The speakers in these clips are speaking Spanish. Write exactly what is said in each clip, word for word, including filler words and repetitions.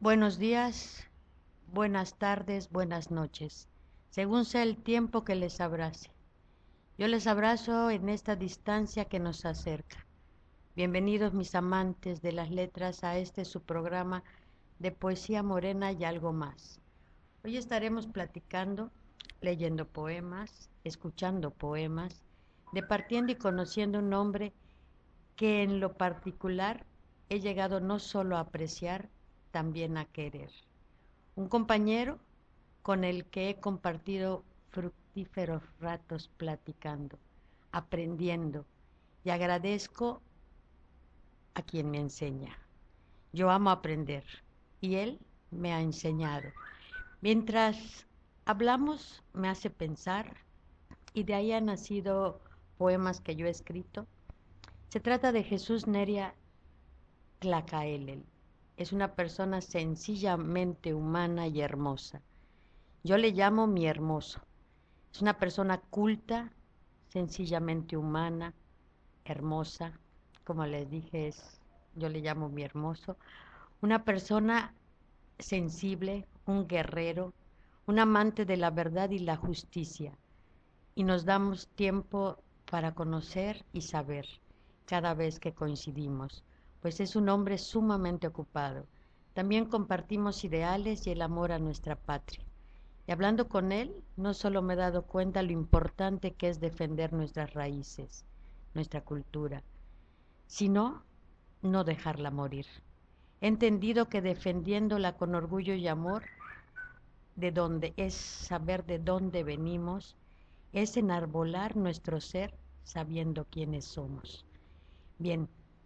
Buenos días, buenas tardes, buenas noches, según sea el tiempo que les abrace. Yo les abrazo en esta distancia que nos acerca. Bienvenidos mis amantes de las letras a este su programa de poesía morena y algo más. Hoy estaremos platicando, leyendo poemas, escuchando poemas, departiendo y conociendo un hombre que en lo particular he llegado no solo a apreciar, también a querer. Un compañero con el que he compartido fructíferos ratos platicando, aprendiendo, y agradezco a quien me enseña. Yo amo aprender y él me ha enseñado. Mientras hablamos me hace pensar y de ahí han nacido poemas que yo he escrito. Se trata de Jesús Neria Tlacaelel. Es una persona sencillamente humana y hermosa. Yo le llamo mi hermoso. Es una persona culta, sencillamente humana, hermosa. Como les dije, es, yo le llamo mi hermoso. Una persona sensible, un guerrero, un amante de la verdad y la justicia. Y nos damos tiempo para conocer y saber cada vez que coincidimos, pues es un hombre sumamente ocupado. También compartimos ideales y el amor a nuestra patria. Y hablando con él, no solo me he dado cuenta lo importante que es defender nuestras raíces, nuestra cultura, sino no dejarla morir. He entendido que defendiéndola con orgullo y amor, de dónde es saber de dónde venimos, es enarbolar nuestro ser sabiendo quiénes somos. Bien,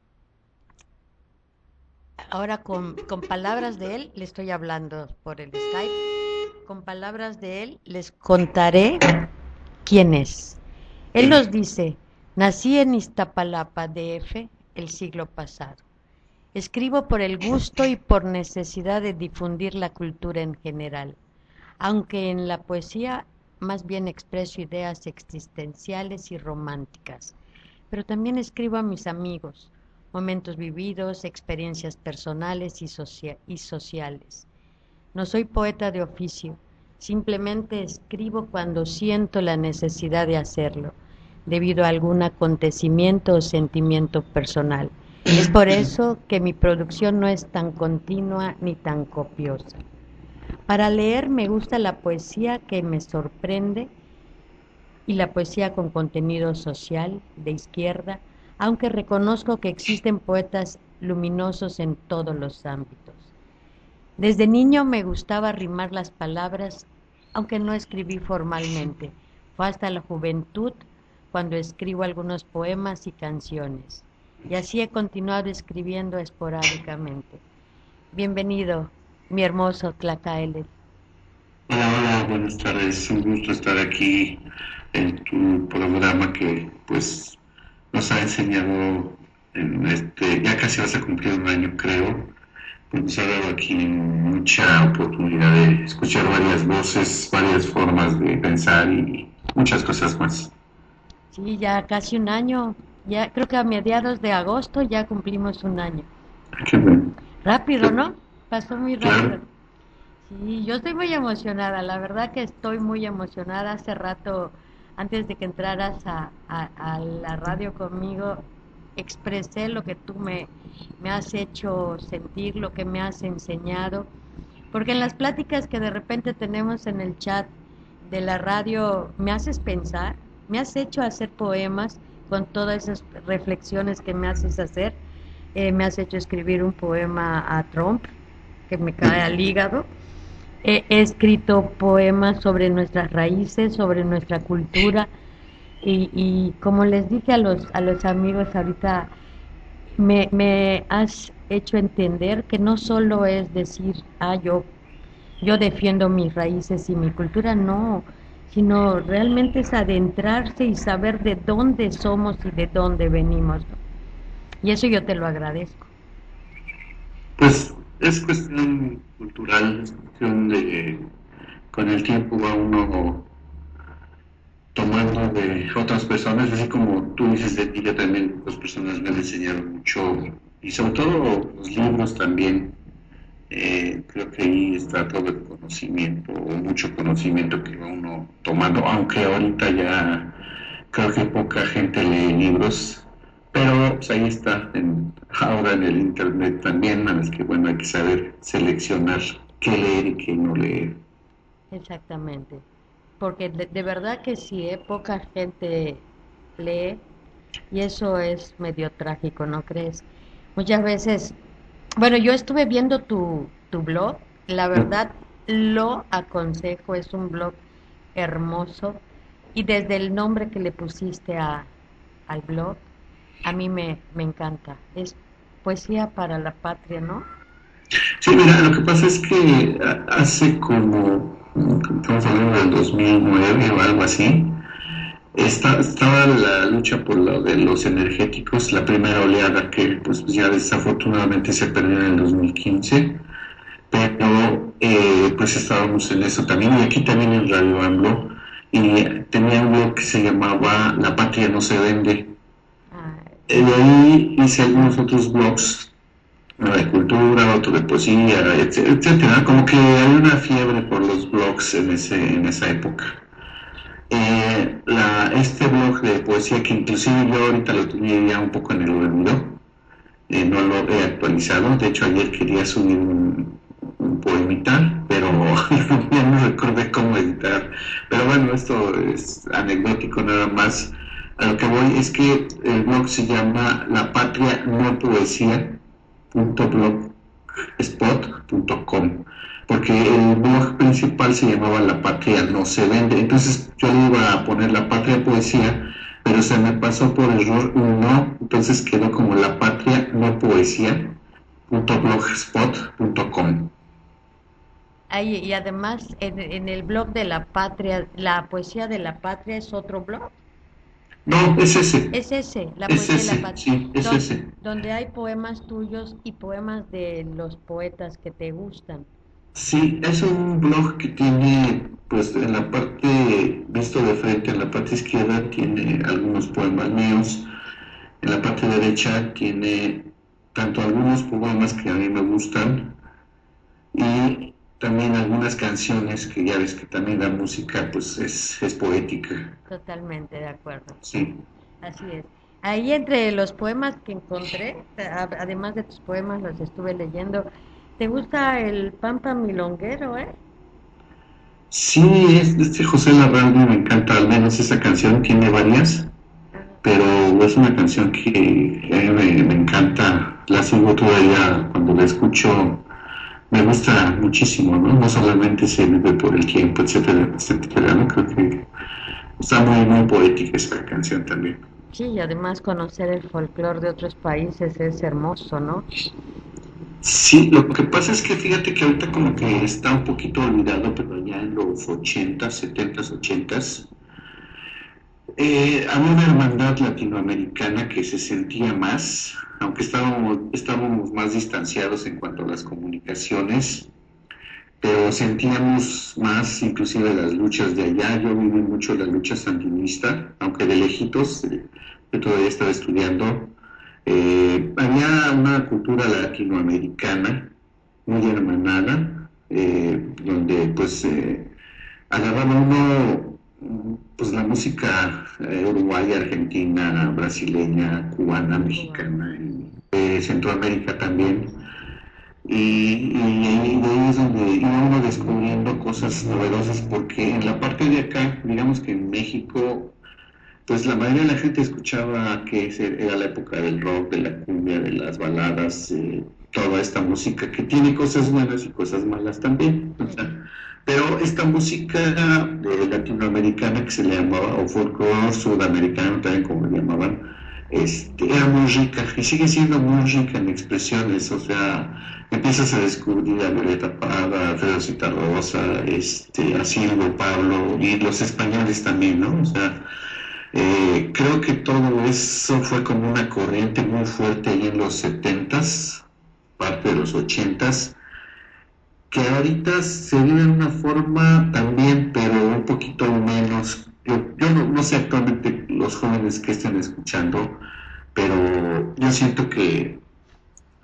ahora con, con palabras de él, le estoy hablando por el Skype, con palabras de él les contaré quién es. Él nos dice, nací en Iztapalapa, D F, el siglo pasado. Escribo por el gusto y por necesidad de difundir la cultura en general, aunque en la poesía más bien expreso ideas existenciales y románticas, pero también escribo a mis amigos, momentos vividos, experiencias personales y, socia- y sociales. No soy poeta de oficio, simplemente escribo cuando siento la necesidad de hacerlo, debido a algún acontecimiento o sentimiento personal. Es por eso que mi producción no es tan continua ni tan copiosa. Para leer me gusta la poesía que me sorprende y la poesía con contenido social, de izquierda, aunque reconozco que existen poetas luminosos en todos los ámbitos. Desde niño me gustaba rimar las palabras, aunque no escribí formalmente. Fue hasta la juventud cuando escribo algunos poemas y canciones. Y así he continuado escribiendo esporádicamente. Bienvenido, mi hermoso Tlacaelel. Hola, hola, buenas tardes. Un gusto estar aquí en tu programa que pues nos ha enseñado en este, ya casi vas a cumplir un año creo, pues nos ha dado aquí mucha oportunidad de escuchar varias voces, varias formas de pensar y muchas cosas más. Sí, ya casi un año, ya creo que a mediados de agosto ya cumplimos un año. Qué bueno. Rápido, ¿no? Pasó muy rápido. Claro, Sí, yo estoy muy emocionada, la verdad que estoy muy emocionada. Hace rato, antes de que entraras a, a- a la radio conmigo, expresé lo que tú me, me has hecho sentir, lo que me has enseñado, porque en las pláticas que de repente tenemos en el chat de la radio, me haces pensar, me has hecho hacer poemas con todas esas reflexiones que me haces hacer. Eh, me has hecho escribir un poema a Trump, que me cae al hígado. He, he escrito poemas sobre nuestras raíces, sobre nuestra cultura y, y como les dije a los, a los amigos ahorita, me, me has hecho entender que no solo es decir, ah, yo, yo defiendo mis raíces y mi cultura, no, sino realmente es adentrarse y saber de dónde somos y de dónde venimos, ¿no? Y eso yo te lo agradezco. pues es cuestión cultural, es cuestión de con el tiempo va uno tomando de otras personas, así como tú dices de ti, yo también, otras personas me han enseñado mucho, y sobre todo los libros también, Eh, creo que ahí está todo el conocimiento, o mucho conocimiento que va uno tomando, aunque ahorita ya creo que poca gente lee libros, pero pues ahí está, en, ahora en el internet también, a las que bueno, hay que saber seleccionar qué leer y qué no leer. Exactamente. Porque de, de verdad que sí, ¿eh? Poca gente lee y eso es medio trágico, ¿no crees? Muchas veces, bueno, yo estuve viendo tu, tu blog, la verdad lo aconsejo, es un blog hermoso y desde el nombre que le pusiste a, al blog, a mí me, me encanta. Es poesía para la patria, ¿no? Sí, mira, lo que pasa es que hace como, estamos hablando del dos mil nueve o algo así, Está, estaba la lucha por lo de los energéticos, la primera oleada que pues ya desafortunadamente se perdió en el dos mil quince, pero eh, pues estábamos en eso también y aquí también en Radio AMLO y tenía un blog que se llamaba La Patria No Se Vende. Ah, Eh, de ahí hice algunos otros blogs, uno de cultura, otro de poesía, etc- etcétera. Como que había una fiebre por los blogs en, ese, en esa época. Eh, la, este blog de poesía que inclusive yo ahorita lo tenía ya un poco en el olvido, eh, no lo he actualizado, de hecho ayer quería subir un, un poemita, pero ya no recordé cómo editar, pero bueno, esto es anecdótico nada más. A lo que voy es que el blog se llama La Patria No Poesía punto blogspot punto com, porque el blog principal se llamaba La Patria No Se Vende. Entonces yo le iba a poner La Patria Poesía, pero se me pasó por error un no, entonces quedó como La Patria No Poesía punto blogspot punto com. ay, y además en, en el blog de la patria, la poesía de la patria es otro blog. No, es ese, Es ese, la es poesía de la ese, patria, sí, es don- ese. donde hay poemas tuyos y poemas de los poetas que te gustan. Sí, es un blog que tiene, pues en la parte, visto de frente, en la parte izquierda tiene algunos poemas míos, en la parte derecha tiene tanto algunos poemas que a mí me gustan y también algunas canciones que ya ves que también la música pues es, es poética. Totalmente de acuerdo. Sí. Así es. Ahí entre los poemas que encontré, a- además de tus poemas, los estuve leyendo. ¿Te gusta el Pampa Milonguero, eh? Sí, es, este José Larralde me encanta, al menos esa canción tiene varias, pero es una canción que a mí me, me encanta, la sigo todavía cuando la escucho, me gusta muchísimo, ¿no? No solamente se vive por el tiempo, etcétera, etcétera, ¿no? Creo que está muy, muy poética esa canción también. Sí, y además conocer el folclore de otros países es hermoso, ¿no? Sí, lo que pasa es que fíjate que ahorita como que está un poquito olvidado, pero ya en los ochentas, setentas, ochentas, eh, había una hermandad latinoamericana que se sentía más, aunque estábamos, estábamos más distanciados en cuanto a las comunicaciones, pero sentíamos más inclusive las luchas de allá. Yo viví mucho la lucha sandinista, aunque de lejitos, eh, yo todavía estaba estudiando. Eh, había una cultura latinoamericana muy hermanada, eh, donde pues eh, agarraba uno pues la música eh, uruguaya, argentina, brasileña, cubana, Cubano. mexicana y de Centroamérica también. Y, y, ahí, de ahí es donde iba uno descubriendo cosas novedosas, porque en la parte de acá, digamos que en México, pues la mayoría de la gente escuchaba que era la época del rock, de la cumbia, de las baladas, eh, toda esta música que tiene cosas buenas y cosas malas también. O sea, pero esta música eh, latinoamericana que se le llamaba, o folclore sudamericano también como le llamaban, este, era muy rica y sigue siendo muy rica en expresiones. O sea, empiezas a descubrir a Violeta Parra, a Fredo Citarrosa, este, a Silvio Pablo y los españoles también, ¿no? O sea, eh, creo que todo eso fue como una corriente muy fuerte ahí en los setentas, parte de los ochentas, que ahorita se vive de una forma también, pero un poquito menos. Yo, yo no, no sé actualmente los jóvenes que estén escuchando, pero yo siento que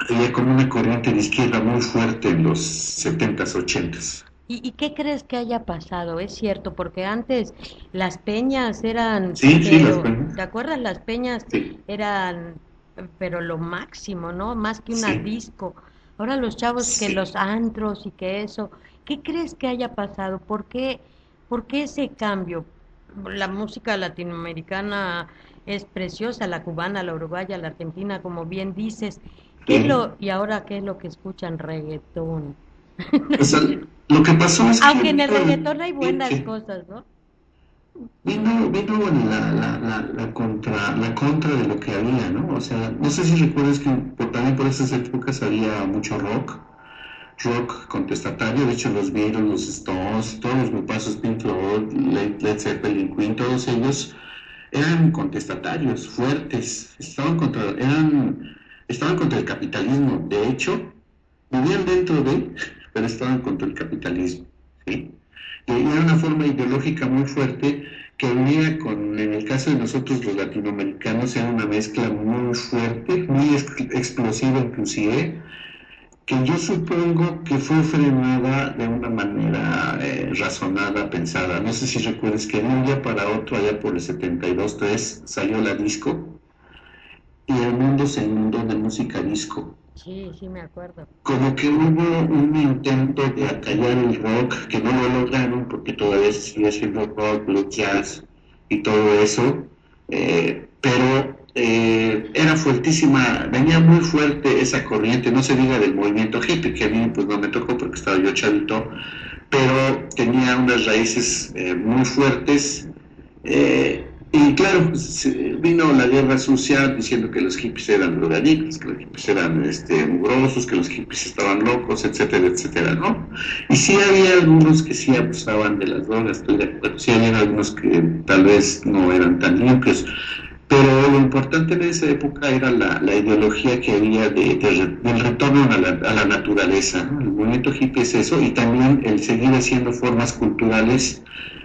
había como una corriente de izquierda muy fuerte en los setentas, ochentas. ¿Y, y qué crees que haya pasado? Es cierto, porque antes las peñas eran, Sí, sí, las pero, peñas. ¿te acuerdas? Las peñas Sí, eran, eh, pero lo máximo, ¿no? Más que una sí, disco. Ahora los chavos que sí. los antros y que eso, ¿qué crees que haya pasado? ¿Por qué, por qué ese cambio? La música latinoamericana es preciosa, la cubana, la uruguaya, la argentina, como bien dices. ¿Qué es Sí. lo, y ahora qué es lo que escuchan? Reggaetón. Pues al- lo que pasó es que Aunque en el vino, reggaetón hay vi- buenas sí, cosas, ¿no? vino, vino la, la, la, la contra, la contra de lo que había, ¿no? O sea, no sé si recuerdas que por- también por esas épocas había mucho rock, rock contestatario. De hecho, los Beatles, los Stones, todos los grupazos, Pink Floyd, Led, Led Zeppelin, Queen, todos ellos eran contestatarios, fuertes, estaban contra, eran, estaban contra el capitalismo. De hecho, vivían dentro de, pero estaban contra el capitalismo, ¿sí? Y era una forma ideológica muy fuerte que unía con, en el caso de nosotros los latinoamericanos, era una mezcla muy fuerte, muy ex explosiva inclusive, que yo supongo que fue frenada de una manera eh, razonada, pensada. No sé si recuerdas que de un día para otro, allá por el setenta y dos, tres, salió la disco y el mundo se inundó de música disco. Sí, sí, me acuerdo. Como que hubo un intento de acallar el rock, que no lo lograron porque todavía se sigue haciendo rock, blues, jazz y todo eso, eh, pero eh, era fuertísima, venía muy fuerte esa corriente, no se diga del movimiento hippie, que a mí pues no me tocó porque estaba yo chavito, pero tenía unas raíces eh, muy fuertes. Eh, y claro, pues, vino la guerra sucia diciendo que los hippies eran drogadictos, que los hippies eran este, mugrosos, que los hippies estaban locos, etcétera, etcétera, ¿no? Y sí había algunos que sí abusaban de las drogas, estoy de acuerdo, sí había algunos que tal vez no eran tan limpios, pero lo importante en esa época era la, la ideología que había de, de, del retorno a la, a la naturaleza, ¿no? El movimiento hippie es eso, y también el seguir haciendo formas culturales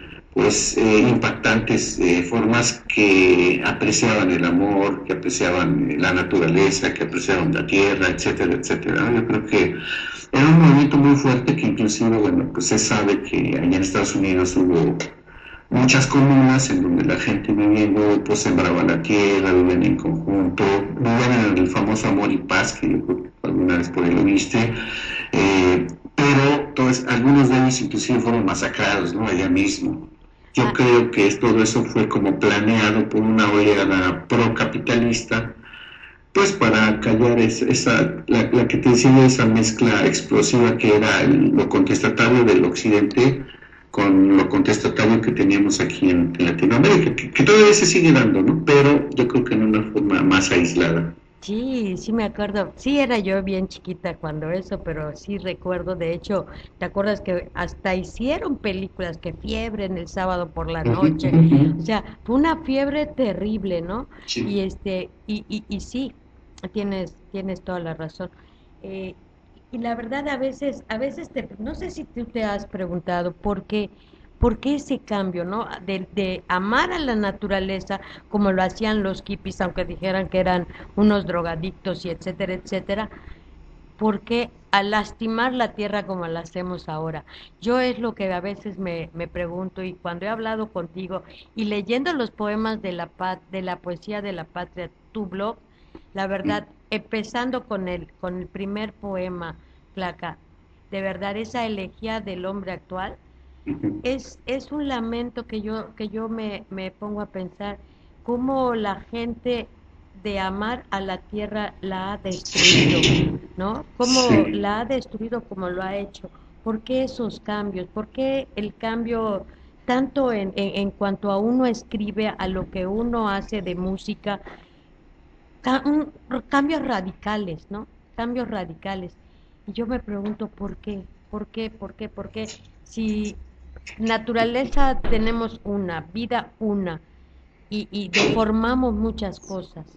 pues eh, impactantes, eh, formas que apreciaban el amor, que apreciaban la naturaleza, que apreciaban la tierra, etcétera, etcétera. Yo creo que era un movimiento muy fuerte que inclusive, bueno, pues se sabe que allá en Estados Unidos hubo muchas comunas en donde la gente viviendo, pues sembraba la tierra, vivían en conjunto, vivían en el famoso amor y paz, que yo creo que alguna vez por ahí lo viste, eh, pero todos, algunos de ellos inclusive fueron masacrados, ¿no? Allá mismo. Yo Ah, creo que todo eso fue como planeado por una oleada procapitalista, pues para callar esa, esa la, la, que te decía, esa mezcla explosiva que era el, lo contestatario del occidente con lo contestatario que teníamos aquí en, en Latinoamérica, que, que todavía se sigue dando, ¿no? Pero yo creo que en una forma más aislada. sí, sí me acuerdo. Sí era yo bien chiquita cuando eso, pero sí recuerdo. De hecho, ¿te acuerdas que hasta hicieron películas que Fiebre en el sábado por la Uh-huh, noche? O uh-huh. sea, fue una fiebre terrible, ¿no? Y Sí. este, y, y, y sí, tienes, tienes toda la razón. Eh, y la verdad a veces, a veces te, no sé si tú te has preguntado por qué, por qué ese cambio, ¿no? De, de amar a la naturaleza como lo hacían los hippies, aunque dijeran que eran unos drogadictos y etcétera, etcétera, ¿por qué a lastimar la tierra como la hacemos ahora? Yo es lo que a veces me, me pregunto y cuando he hablado contigo y leyendo los poemas de la, pat- de la poesía de la patria, tu blog, la verdad, empezando con el, con el primer poema, Placa, de verdad esa elegía del hombre actual, Uh-huh. es, es un lamento que yo, que yo me, me pongo a pensar cómo la gente de amar a la tierra la ha destruido, ¿no? Cómo Sí. la ha destruido como lo ha hecho. ¿Por qué esos cambios? ¿Por qué el cambio tanto en, en, en cuanto a uno escribe, a lo que uno hace de música? Ca- un- cambios radicales, ¿no? Cambios radicales. Y yo me pregunto por qué, por qué, por qué, por qué. Si naturaleza tenemos una, vida una, y, y deformamos muchas cosas.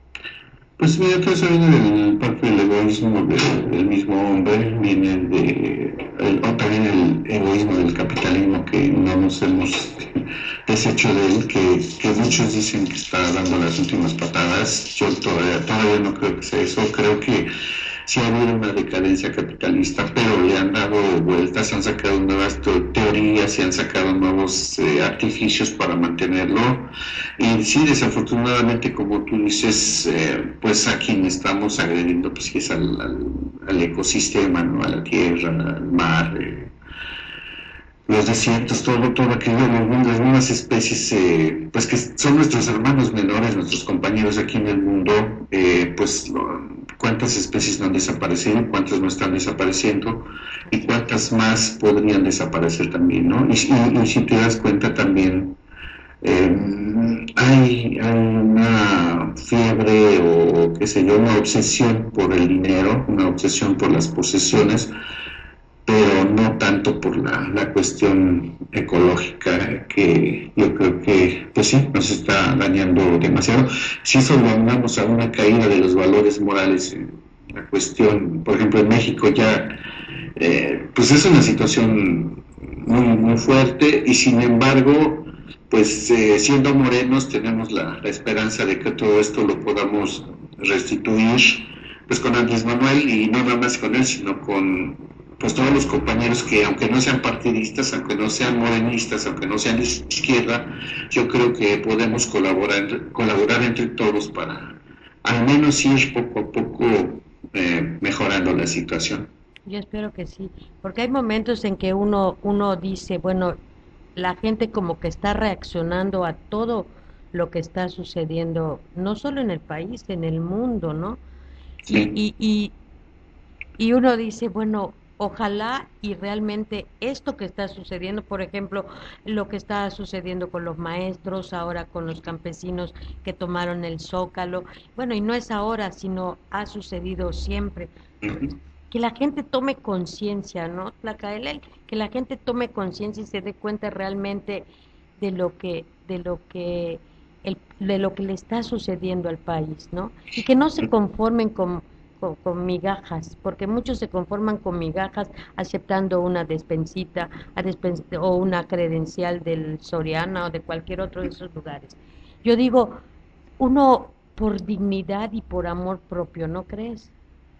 Pues mira, todo eso viene del parte del egoísmo del, del mismo hombre, viene de, el, o también el egoísmo del capitalismo que no nos hemos deshecho de él, que, que muchos dicen que está dando las últimas patadas. Yo todavía, todavía no creo que sea eso, creo que sí ha habido una decadencia capitalista, pero le han dado vueltas, han sacado nuevas teorías y han sacado nuevos eh, artificios para mantenerlo. Y sí, desafortunadamente, como tú dices, eh, pues a quien estamos agrediendo, pues sí es al, al, al ecosistema, ¿no? A la tierra, al mar, eh, los desiertos, todo, todo aquello, las nuevas especies, eh, pues que son nuestros hermanos menores, nuestros compañeros aquí en el mundo, eh, pues lo, cuántas especies no han desaparecido, cuántas no están desapareciendo y cuántas más podrían desaparecer también, ¿no? Y, y, y si te das cuenta también, eh, hay, hay una fiebre o qué sé yo, una obsesión por el dinero, una obsesión por las posesiones, pero no tanto por la, la cuestión ecológica, que yo creo que, pues sí, nos está dañando demasiado. Si eso lo aunamos a una caída de los valores morales, eh, la cuestión, por ejemplo, en México ya, eh, pues es una situación muy, muy fuerte y sin embargo, pues eh, siendo morenos tenemos la, la esperanza de que todo esto lo podamos restituir, pues con Andrés Manuel y no nada más con él, sino con pues todos los compañeros que aunque no sean partidistas, aunque no sean morenistas, aunque no sean de izquierda, yo creo que podemos colaborar, colaborar entre todos para al menos ir poco a poco eh, mejorando la situación. Yo espero que sí, porque hay momentos en que uno, uno dice, bueno, la gente como que está reaccionando a todo lo que está sucediendo, no solo en el país, en el mundo, ¿no? Y, Sí. y, y, y uno dice, bueno, ojalá y realmente esto que está sucediendo, por ejemplo, lo que está sucediendo con los maestros, ahora con los campesinos que tomaron el Zócalo, bueno, y no es ahora, sino ha sucedido siempre, Uh-huh. que la gente tome conciencia, ¿no? Tlacaelel, que la gente tome conciencia y se dé cuenta realmente de lo que, de lo que, el, de lo que le está sucediendo al país, ¿no? Y que no se conformen con, con, con migajas, porque muchos se conforman con migajas aceptando una despensita a despen- o una credencial del Soriana o de cualquier otro de esos lugares. Yo digo, uno por dignidad y por amor propio, ¿no crees?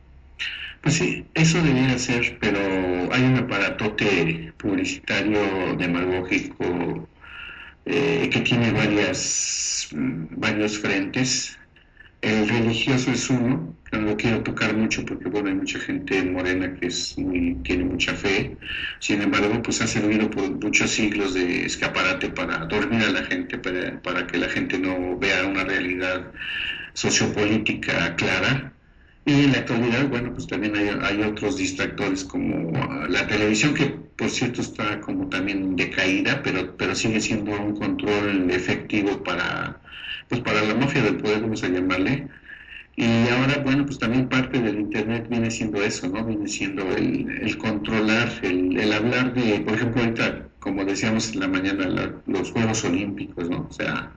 Pues sí, eso debería ser, pero hay un aparatote publicitario demagógico eh, que tiene varias, mm, varios frentes. El religioso es uno, que no lo quiero tocar mucho porque bueno, hay mucha gente morena que es muy, tiene mucha fe. Sin embargo, pues ha servido por muchos siglos de escaparate para dormir a la gente, para, para que la gente no vea una realidad sociopolítica clara. Y en la actualidad, bueno, pues también hay, hay otros distractores como uh, la televisión, que por cierto está como también decaída, pero, pero sigue siendo un control efectivo para, pues para la mafia del poder, vamos a llamarle. Y ahora, bueno, pues también parte del Internet viene siendo eso, ¿no? Viene siendo el, el controlar, el, el hablar de, por ejemplo, ahorita, como decíamos en la mañana, la, los Juegos Olímpicos, ¿no? O sea,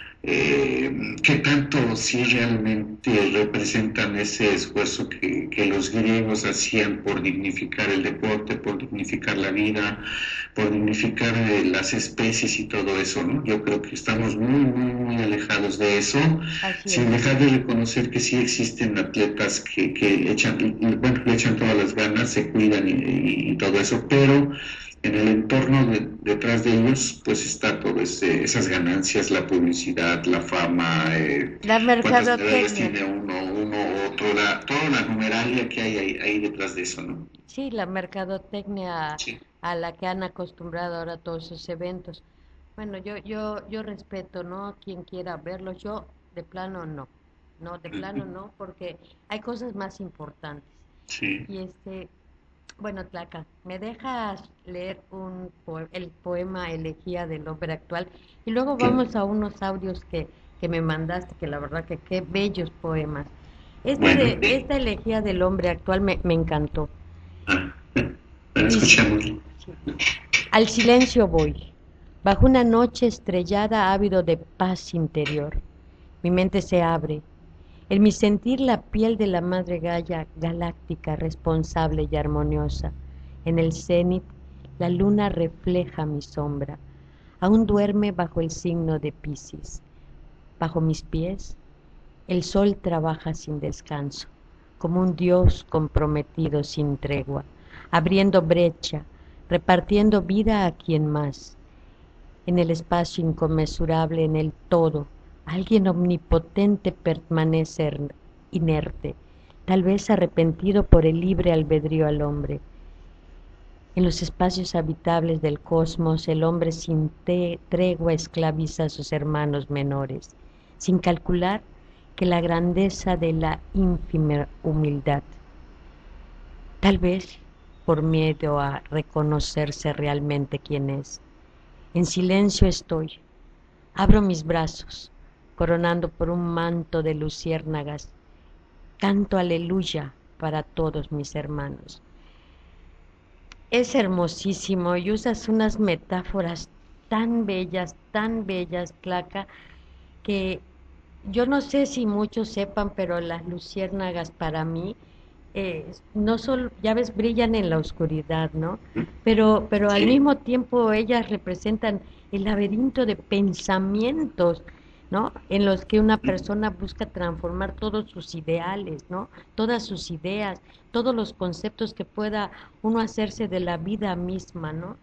eh, qué tanto sí realmente representan ese esfuerzo que, que los griegos hacían por dignificar el deporte, por dignificar la vida, por dignificar eh, las especies y todo eso, ¿no? Yo creo que estamos muy, muy, muy alejados de eso, Así sin es. dejar de reconocer que sí existen atletas que, que echan, bueno, le echan todas las ganas, se cuidan y, y, y todo eso, pero en el entorno de, detrás de ellos pues está todo ese, esas ganancias, la publicidad, la fama, eh, La cuántas medallas mercadotecnia. tiene uno, uno, otro, la, toda la numeralia que hay ahí, ahí detrás de eso, ¿no? Sí, la mercadotecnia Sí. a la que han acostumbrado ahora todos esos eventos. Bueno, yo, yo, yo respeto, ¿no? Quien quiera verlos, yo de plano no, no, de plano no, porque hay cosas más importantes. Sí. Y este, bueno, Tlaca, ¿me dejas leer un poe- el poema Elegía del hombre actual? Y luego Claro. vamos a unos audios que, que me mandaste, que la verdad que qué bellos poemas. Este Bueno, de, esta elegía del hombre actual me, me encantó. ah, bueno, Dice, escuchamos. sí, al silencio voy, bajo una noche estrellada ávido de paz interior. Mi mente se abre, en mi sentir la piel de la madre Gaia galáctica, responsable y armoniosa. En el cenit la luna refleja mi sombra, aún duerme bajo el signo de Piscis. Bajo mis pies el sol trabaja sin descanso, como un Dios comprometido sin tregua, abriendo brecha, repartiendo vida a quien más. En el espacio inconmensurable, en el todo, alguien omnipotente permanece inerte, tal vez arrepentido por el libre albedrío al hombre. En los espacios habitables del cosmos, el hombre sin tregua esclaviza a sus hermanos menores, sin calcular que la grandeza de la ínfima humildad. Tal vez por miedo a reconocerse realmente quién es. En silencio estoy, abro mis brazos, coronando por un manto de luciérnagas, canto aleluya para todos mis hermanos. Es hermosísimo y usas unas metáforas tan bellas, tan bellas, Tlaca, que yo no sé si muchos sepan, pero las luciérnagas para mí, eh, no solo, ya ves, brillan en la oscuridad, ¿no? Pero, pero al mismo tiempo ellas representan el laberinto de pensamientos, ¿no? En los que una persona busca transformar todos sus ideales, ¿no? Todas sus ideas, todos los conceptos que pueda uno hacerse de la vida misma, ¿no?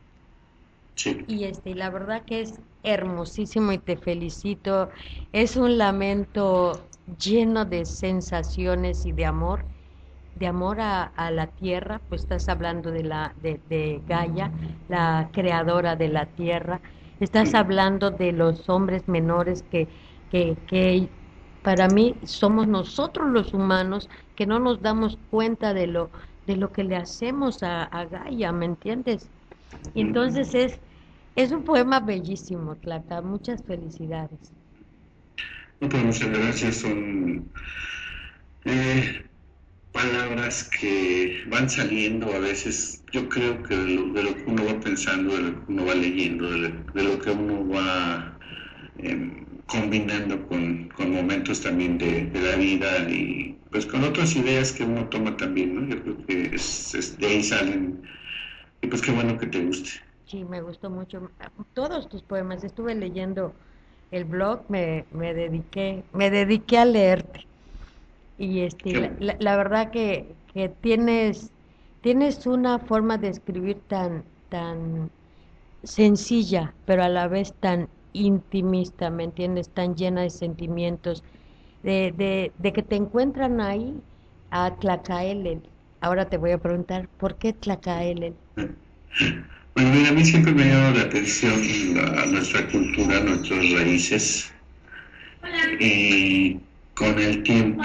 Sí. Y este, la verdad que es hermosísimo y te felicito. Es un lamento lleno de sensaciones y de amor, de amor a, a la tierra, pues estás hablando de la de, de Gaia, la creadora de la tierra. Estás hablando de los hombres menores que, que, que para mí somos nosotros los humanos que no nos damos cuenta de lo, de lo que le hacemos a, a Gaia, ¿me entiendes? Y entonces es, es un poema bellísimo, Tlaca, muchas felicidades. No, pues muchas gracias, son eh, palabras que van saliendo a veces, yo creo que de lo, de lo que uno va pensando, de lo que uno va leyendo, de lo, de lo que uno va eh, combinando con, con momentos también de, de la vida y pues con otras ideas que uno toma también, ¿no? Yo creo que es, es, de ahí salen y pues qué bueno que te guste. Sí, me gustó mucho. Todos tus poemas, estuve leyendo el blog, me, me dediqué, me dediqué a leerte. Y este, la, la, la verdad que, que tienes, tienes una forma de escribir tan, tan sencilla, pero a la vez tan intimista, ¿me entiendes? Tan llena de sentimientos, de, de, de que te encuentran ahí a Tlacaelel. Ahora te voy a preguntar, ¿por qué Tlacaelel? Bueno, mira, a mí siempre me ha llamado la atención la, nuestra cultura, nuestras raíces. Y con el tiempo,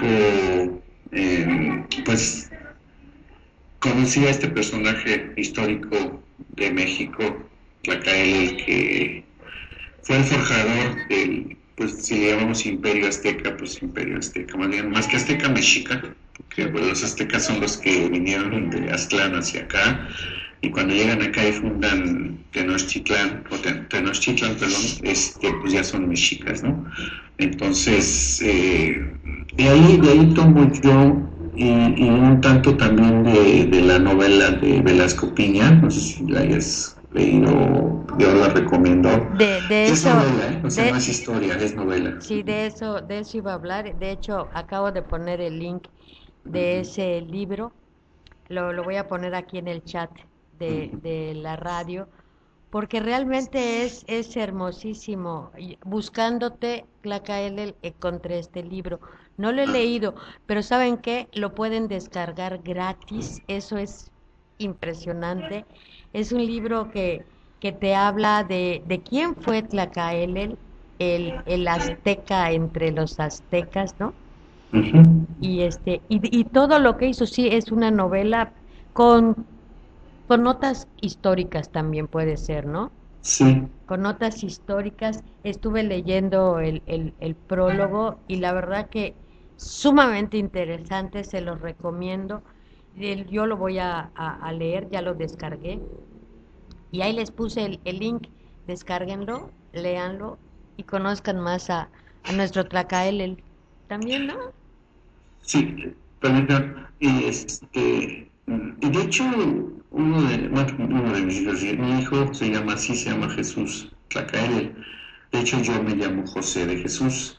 eh, pues, conocí a este personaje histórico de México, Tlacaelel, que fue el forjador del, pues, si le llamamos Imperio Azteca, pues Imperio Azteca, más bien, más que Azteca, Mexica, porque pues, los aztecas son los que vinieron de Aztlán hacia acá. Y cuando llegan acá y fundan Tenochtitlán, o Tenochtitlan, perdón, este, pues ya son mexicas, ¿no? Entonces, eh, de, ahí, de ahí tomo yo, y, y un tanto también de, de la novela de Velasco Piña, no sé si la hayas leído, yo la recomiendo. De, de es eso, novela, ¿eh? O sea, de, no es historia, es novela. Sí, de eso, de eso iba a hablar. De hecho, acabo de poner el link de ese libro. Lo, lo voy a poner aquí en el chat de, de la radio, porque realmente es, es hermosísimo. Buscándote, Tlacaelel, encontré este libro. No lo he leído, pero ¿saben qué? Lo pueden descargar gratis, eso es impresionante. Es un libro que, que te habla de, de quién fue Tlacaelel, el, el azteca entre los aztecas, ¿no? Uh-huh. Y este, y, y todo lo que hizo, sí, es una novela con con notas históricas también puede ser, ¿no? Sí. Con notas históricas, estuve leyendo el, el, el prólogo y la verdad que sumamente interesante, se los recomiendo. El, yo lo voy a, a, a leer, ya lo descargué. Y ahí les puse el, el link, descárguenlo, léanlo y conozcan más a, a nuestro Tlacaelel. También, ¿no? Sí, permítanme, y este... Y de hecho, uno de, bueno, uno de mis hijos, mi hijo se llama así, se llama Jesús Tlacaelel. De hecho, yo me llamo José de Jesús,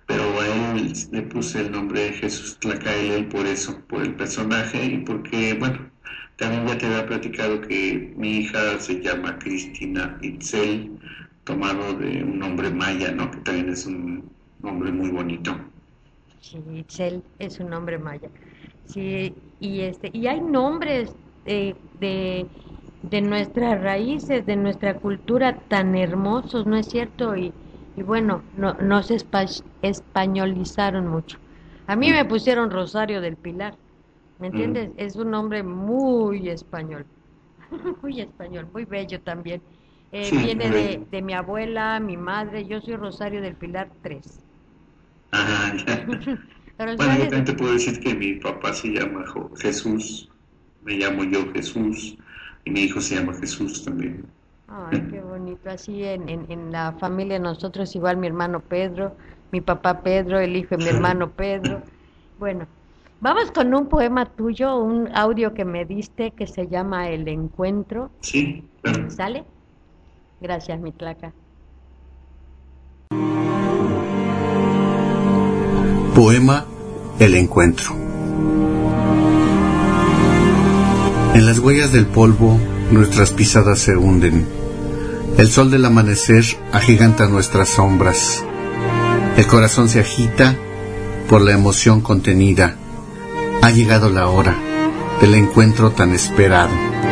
pero a él le puse el nombre de Jesús Tlacaelel por eso, por el personaje y porque, bueno, también ya te había platicado que mi hija se llama Cristina Itzel, tomado de un nombre maya, ¿no? Que también es un nombre muy bonito. Sí, Itzel es un nombre maya. Sí, y este, y hay nombres de, de, de nuestras raíces, de nuestra cultura tan hermosos, ¿no es cierto? Y, y bueno, no, nos espa- españolizaron mucho. A mí me pusieron Rosario del Pilar, ¿me entiendes? Mm, Es un nombre muy español, muy español, muy bello también. Eh, sí, viene muy de, bello. de mi abuela, mi madre, yo soy Rosario del Pilar tres. Ah, ya. Bueno, yo Rosario también del te puedo Pilar. decir que mi papá se llama Jo- Jesús, me llamo yo Jesús, y mi hijo se llama Jesús también. Ay, qué bonito. Así en, en, en la familia nosotros igual mi hermano Pedro, mi papá Pedro, el hijo de mi hermano Pedro. Bueno, vamos con un poema tuyo, un audio que me diste que se llama El Encuentro. Sí, claro. ¿Sale? Gracias, mi tlaca. Poema El Encuentro. En las huellas del polvo nuestras pisadas se hunden. El sol del amanecer agiganta nuestras sombras. El corazón se agita por la emoción contenida. Ha llegado la hora del encuentro tan esperado.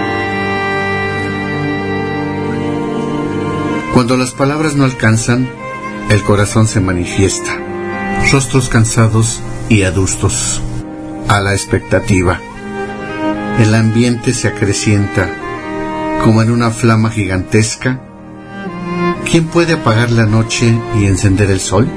Cuando las palabras no alcanzan, el corazón se manifiesta. Rostros cansados y adustos a la expectativa. El ambiente se acrecienta como en una flama gigantesca. ¿Quién puede apagar la noche y encender el sol?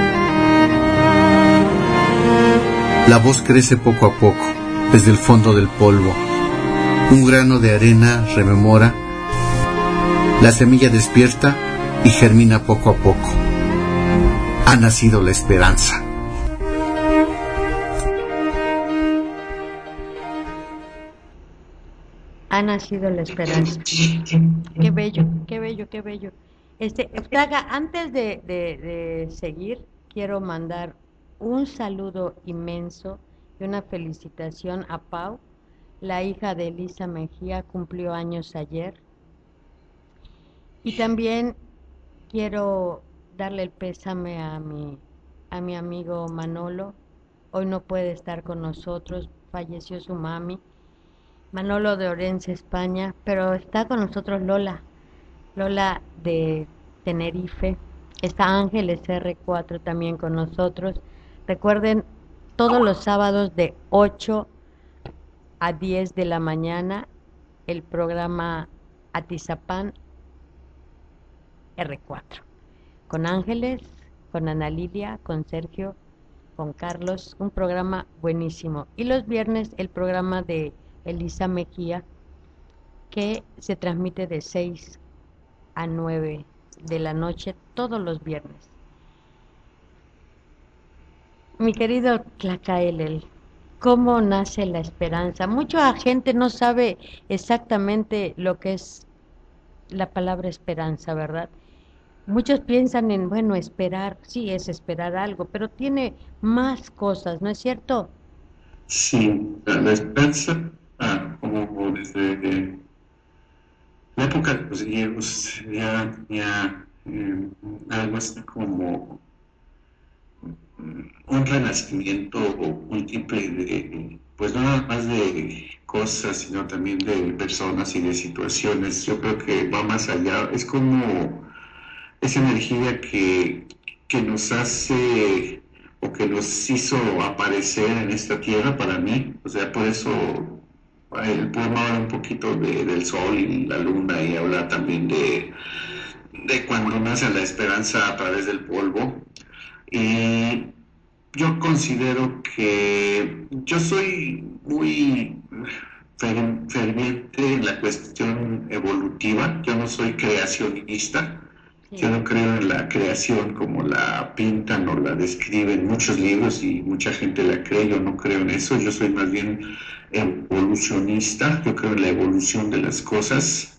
La voz crece poco a poco desde el fondo del polvo. Un grano de arena rememora. La semilla despierta y germina poco a poco. Ha nacido la esperanza. Ha nacido la esperanza. Qué bello, qué bello, qué bello. Este, Fraga, antes de, de, de seguir, quiero mandar un saludo inmenso y una felicitación a Pau, la hija de Elisa Mejía, cumplió años ayer. Y también quiero darle el pésame a mi, a mi amigo Manolo. Hoy no puede estar con nosotros, falleció su mami. Manolo de Orense, España, pero está con nosotros Lola, Lola de Tenerife, está Ángeles R cuatro también con nosotros. Recuerden, todos los sábados de ocho a diez de la mañana, el programa Atizapán R cuatro, con Ángeles, con Ana Lilia, con Sergio, con Carlos, un programa buenísimo. Y los viernes el programa de Elisa Mejía, que se transmite de seis a nueve de la noche todos los viernes. Mi querido Tlacaelel, ¿cómo nace la esperanza? Mucha gente no sabe exactamente lo que es la palabra esperanza, ¿verdad? Muchos piensan en, bueno, esperar, sí es esperar algo, pero tiene más cosas, ¿no es cierto? Sí, la, la esperanza, ah, como desde la época de los griegos ya tenía eh, algo así como un renacimiento múltiple de, pues no nada más de cosas, sino también de personas y de situaciones. Yo creo que va más allá. Es como esa energía que, que nos hace o que nos hizo aparecer en esta tierra para mí. O sea, por eso el poema habla un poquito de, del sol y la luna y habla también de, de cuando nace la esperanza a través del polvo. Y yo considero que yo soy muy fer- ferviente en la cuestión evolutiva, yo no soy creacionista, yo Sí. no creo en la creación como la pintan o la describen muchos libros y mucha gente la cree, yo no creo en eso, yo soy más bien evolucionista, yo creo en la evolución de las cosas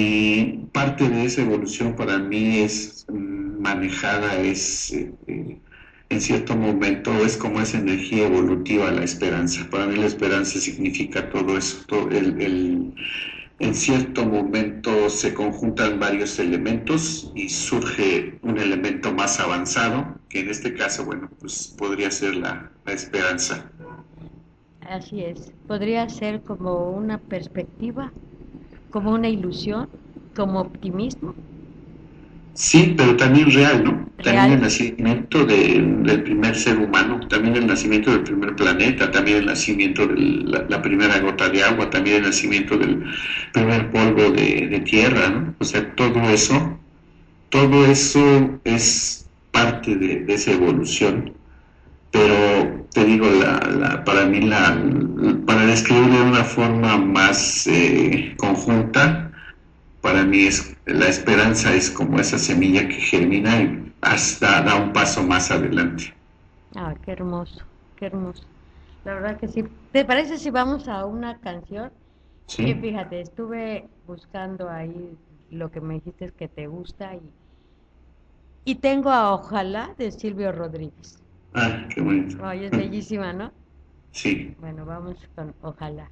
y parte de esa evolución para mí es mm, manejada, es eh, eh, en cierto momento es como esa energía evolutiva, la esperanza. Para mí la esperanza significa todo eso, todo el, el, en cierto momento se conjuntan varios elementos y surge un elemento más avanzado, que en este caso, bueno, pues podría ser la, la esperanza. Así es, podría ser como una perspectiva, como una ilusión, como optimismo. Sí, pero también real, ¿no? Real. También el nacimiento de, del primer ser humano, también el nacimiento del primer planeta, también el nacimiento de la, la primera gota de agua, también el nacimiento del primer polvo de, de tierra, ¿no? O sea, todo eso, todo eso es parte de, de esa evolución. Pero te digo, la, la, para mí, la, para describirlo de una forma más eh, conjunta, para mí es la esperanza es como esa semilla que germina y hasta da un paso más adelante. Ah, qué hermoso, qué hermoso. La verdad que sí. ¿Te parece si vamos a una canción? Sí. Que fíjate, estuve buscando ahí lo que me dijiste que te gusta y, y tengo a Ojalá de Silvio Rodríguez. Ah, qué bonito. Ay, es bellísima, ¿no? Sí. Bueno, vamos con Ojalá.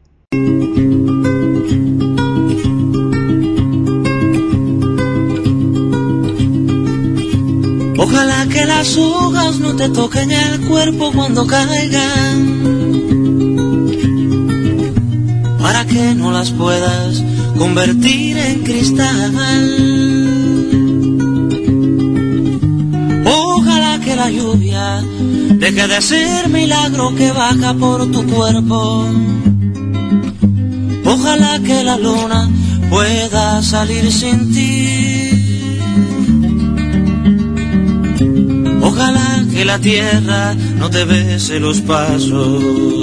Ojalá que las hojas no te toquen el cuerpo cuando caigan, para que no las puedas convertir en cristal. Ojalá que la lluvia deje de ser milagro que baja por tu cuerpo. Ojalá que la luna pueda salir sin ti. Ojalá que la tierra no te bese los pasos.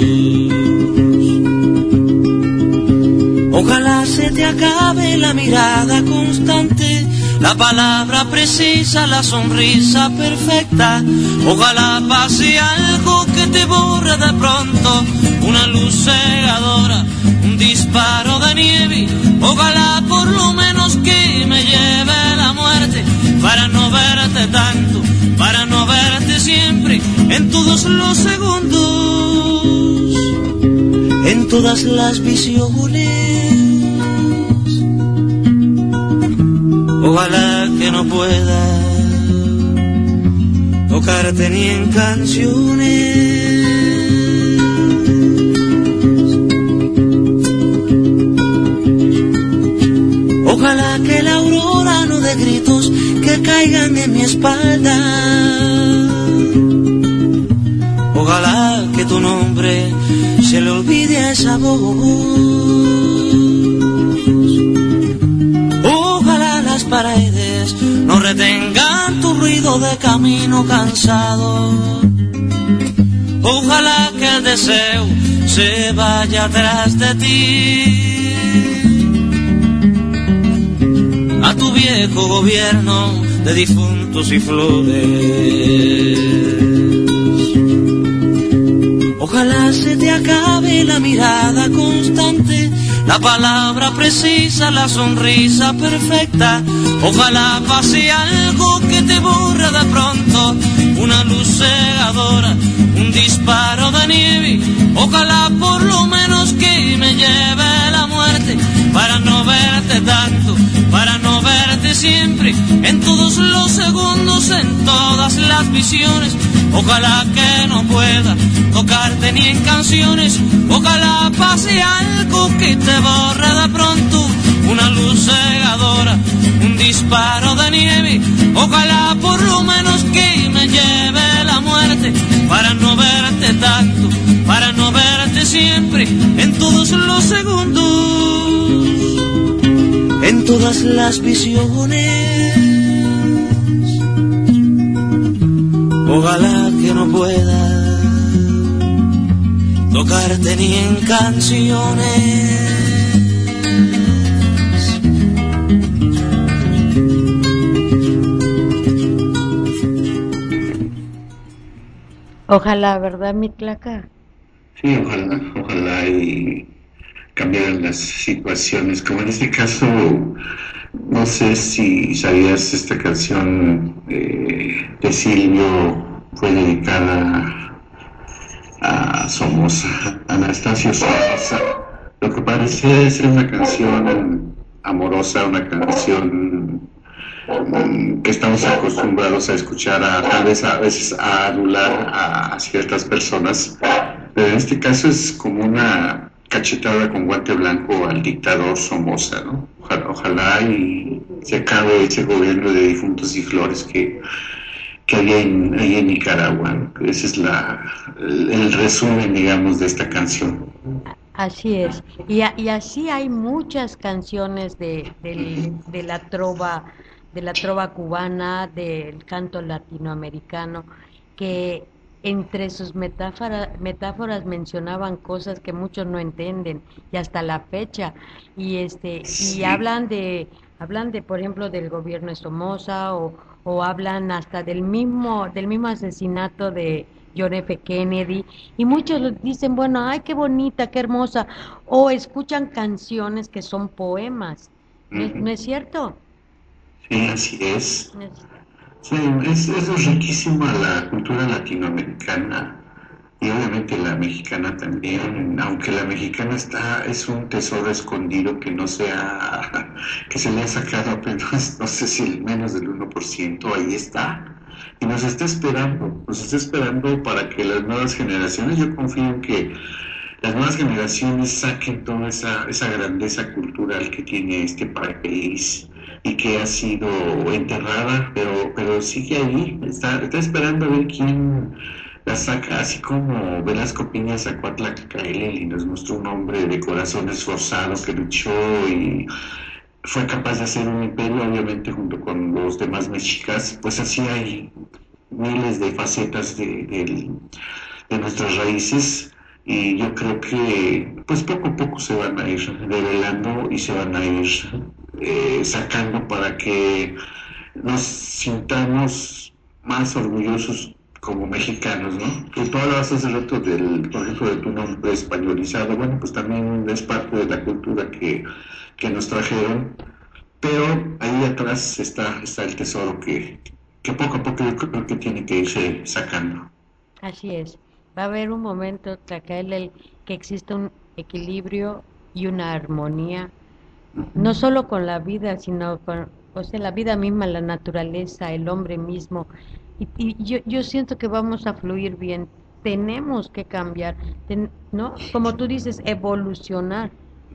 Ojalá se te acabe la mirada constante, la palabra precisa, la sonrisa perfecta. Ojalá pase algo que te borre de pronto, una luz cegadora, un disparo de nieve. Ojalá por lo menos que me lleve la muerte, para no verte tanto, para no verte siempre, en todos los segundos, en todas las visiones. Ojalá que no pueda tocarte ni en canciones. Ojalá que la aurora no dé gritos que caigan en mi espalda. Ojalá que tu nombre se le olvide a esa voz. Ojalá las paredes no retengan tu ruido de camino cansado. Ojalá que el deseo se vaya atrás de ti, a tu viejo gobierno de difuntos y flores. Ojalá se te acabe la mirada constante, la palabra precisa, la sonrisa perfecta. Ojalá pase algo que te borre de pronto, una luz cegadora, un disparo de nieve. Ojalá por lo menos que me lleve la muerte, para no verte tanto, para no verte siempre, en todos los segundos, en todas las visiones. Ojalá que no pueda tocarte ni en canciones. Ojalá pase algo que te borre de pronto, una luz cegadora, un disparo de nieve. Ojalá por lo menos que me lleve la muerte, para no verte tanto, para no verte siempre, en todos los segundos, en todas las visiones. Ojalá que no pueda tocarte ni en canciones. Ojalá, ¿verdad, mi Tlaca? Sí, ojalá, ojalá y cambiaran las situaciones. Como en este caso, no sé si sabías esta canción eh, de Silvio fue dedicada a, a Somoza, Anastasio Somoza. Lo que parece ser una canción amorosa, una canción um, que estamos acostumbrados a escuchar, a, tal vez a veces a adular a, a ciertas personas, pero en este caso es como una cachetada con guante blanco al dictador Somoza, ¿no? Ojalá, ojalá y se acabe ese gobierno de difuntos y flores que, que hay en, hay en Nicaragua, ¿no? Ese es la, el, el resumen, digamos, de esta canción. Así es, y, a, y así hay muchas canciones de, de, de la trova, de la trova cubana, del canto latinoamericano, que entre sus metáforas, metáforas mencionaban cosas que muchos no entienden, y hasta la fecha, y este, y hablan de, hablan de, por ejemplo, del gobierno de Somoza, o, o hablan hasta del mismo, del mismo asesinato de John F. Kennedy, y muchos dicen, bueno, ay, qué bonita, qué hermosa, o escuchan canciones que son poemas, ¿no, uh-huh. ¿no es cierto? Sí, así es. Sí, es, es riquísima la cultura latinoamericana y obviamente la mexicana también, aunque la mexicana está es un tesoro escondido que no se ha, que se le ha sacado apenas, no sé si menos del uno por ciento, ahí está. Y nos está esperando, nos está esperando para que las nuevas generaciones, yo confío en que las nuevas generaciones saquen toda esa, esa grandeza cultural que tiene este país y que ha sido enterrada, pero, pero sigue ahí, está, está esperando a ver quién la saca, así como Velasco Piña sacó a Tlacaelel y nos mostró un hombre de corazón esforzado que luchó y fue capaz de hacer un imperio, obviamente junto con los demás mexicas. Pues así hay miles de facetas de, de, de nuestras raíces, y yo creo que pues poco a poco se van a ir revelando y se van a ir eh, sacando para que nos sintamos más orgullosos como mexicanos, ¿no? Que tú hablabas hace rato del, por ejemplo, de tu nombre españolizado. Bueno, pues también es parte de la cultura que, que nos trajeron, pero ahí atrás está, está el tesoro que, que poco a poco yo creo que tiene que irse sacando. Así es. Va a haber un momento, Tlacaelel, que exista un equilibrio y una armonía, no solo con la vida, sino con, o sea, la vida misma, la naturaleza, el hombre mismo. Y, y yo, yo siento que vamos a fluir bien. Tenemos que cambiar, ten, ¿no? Como tú dices, evolucionar,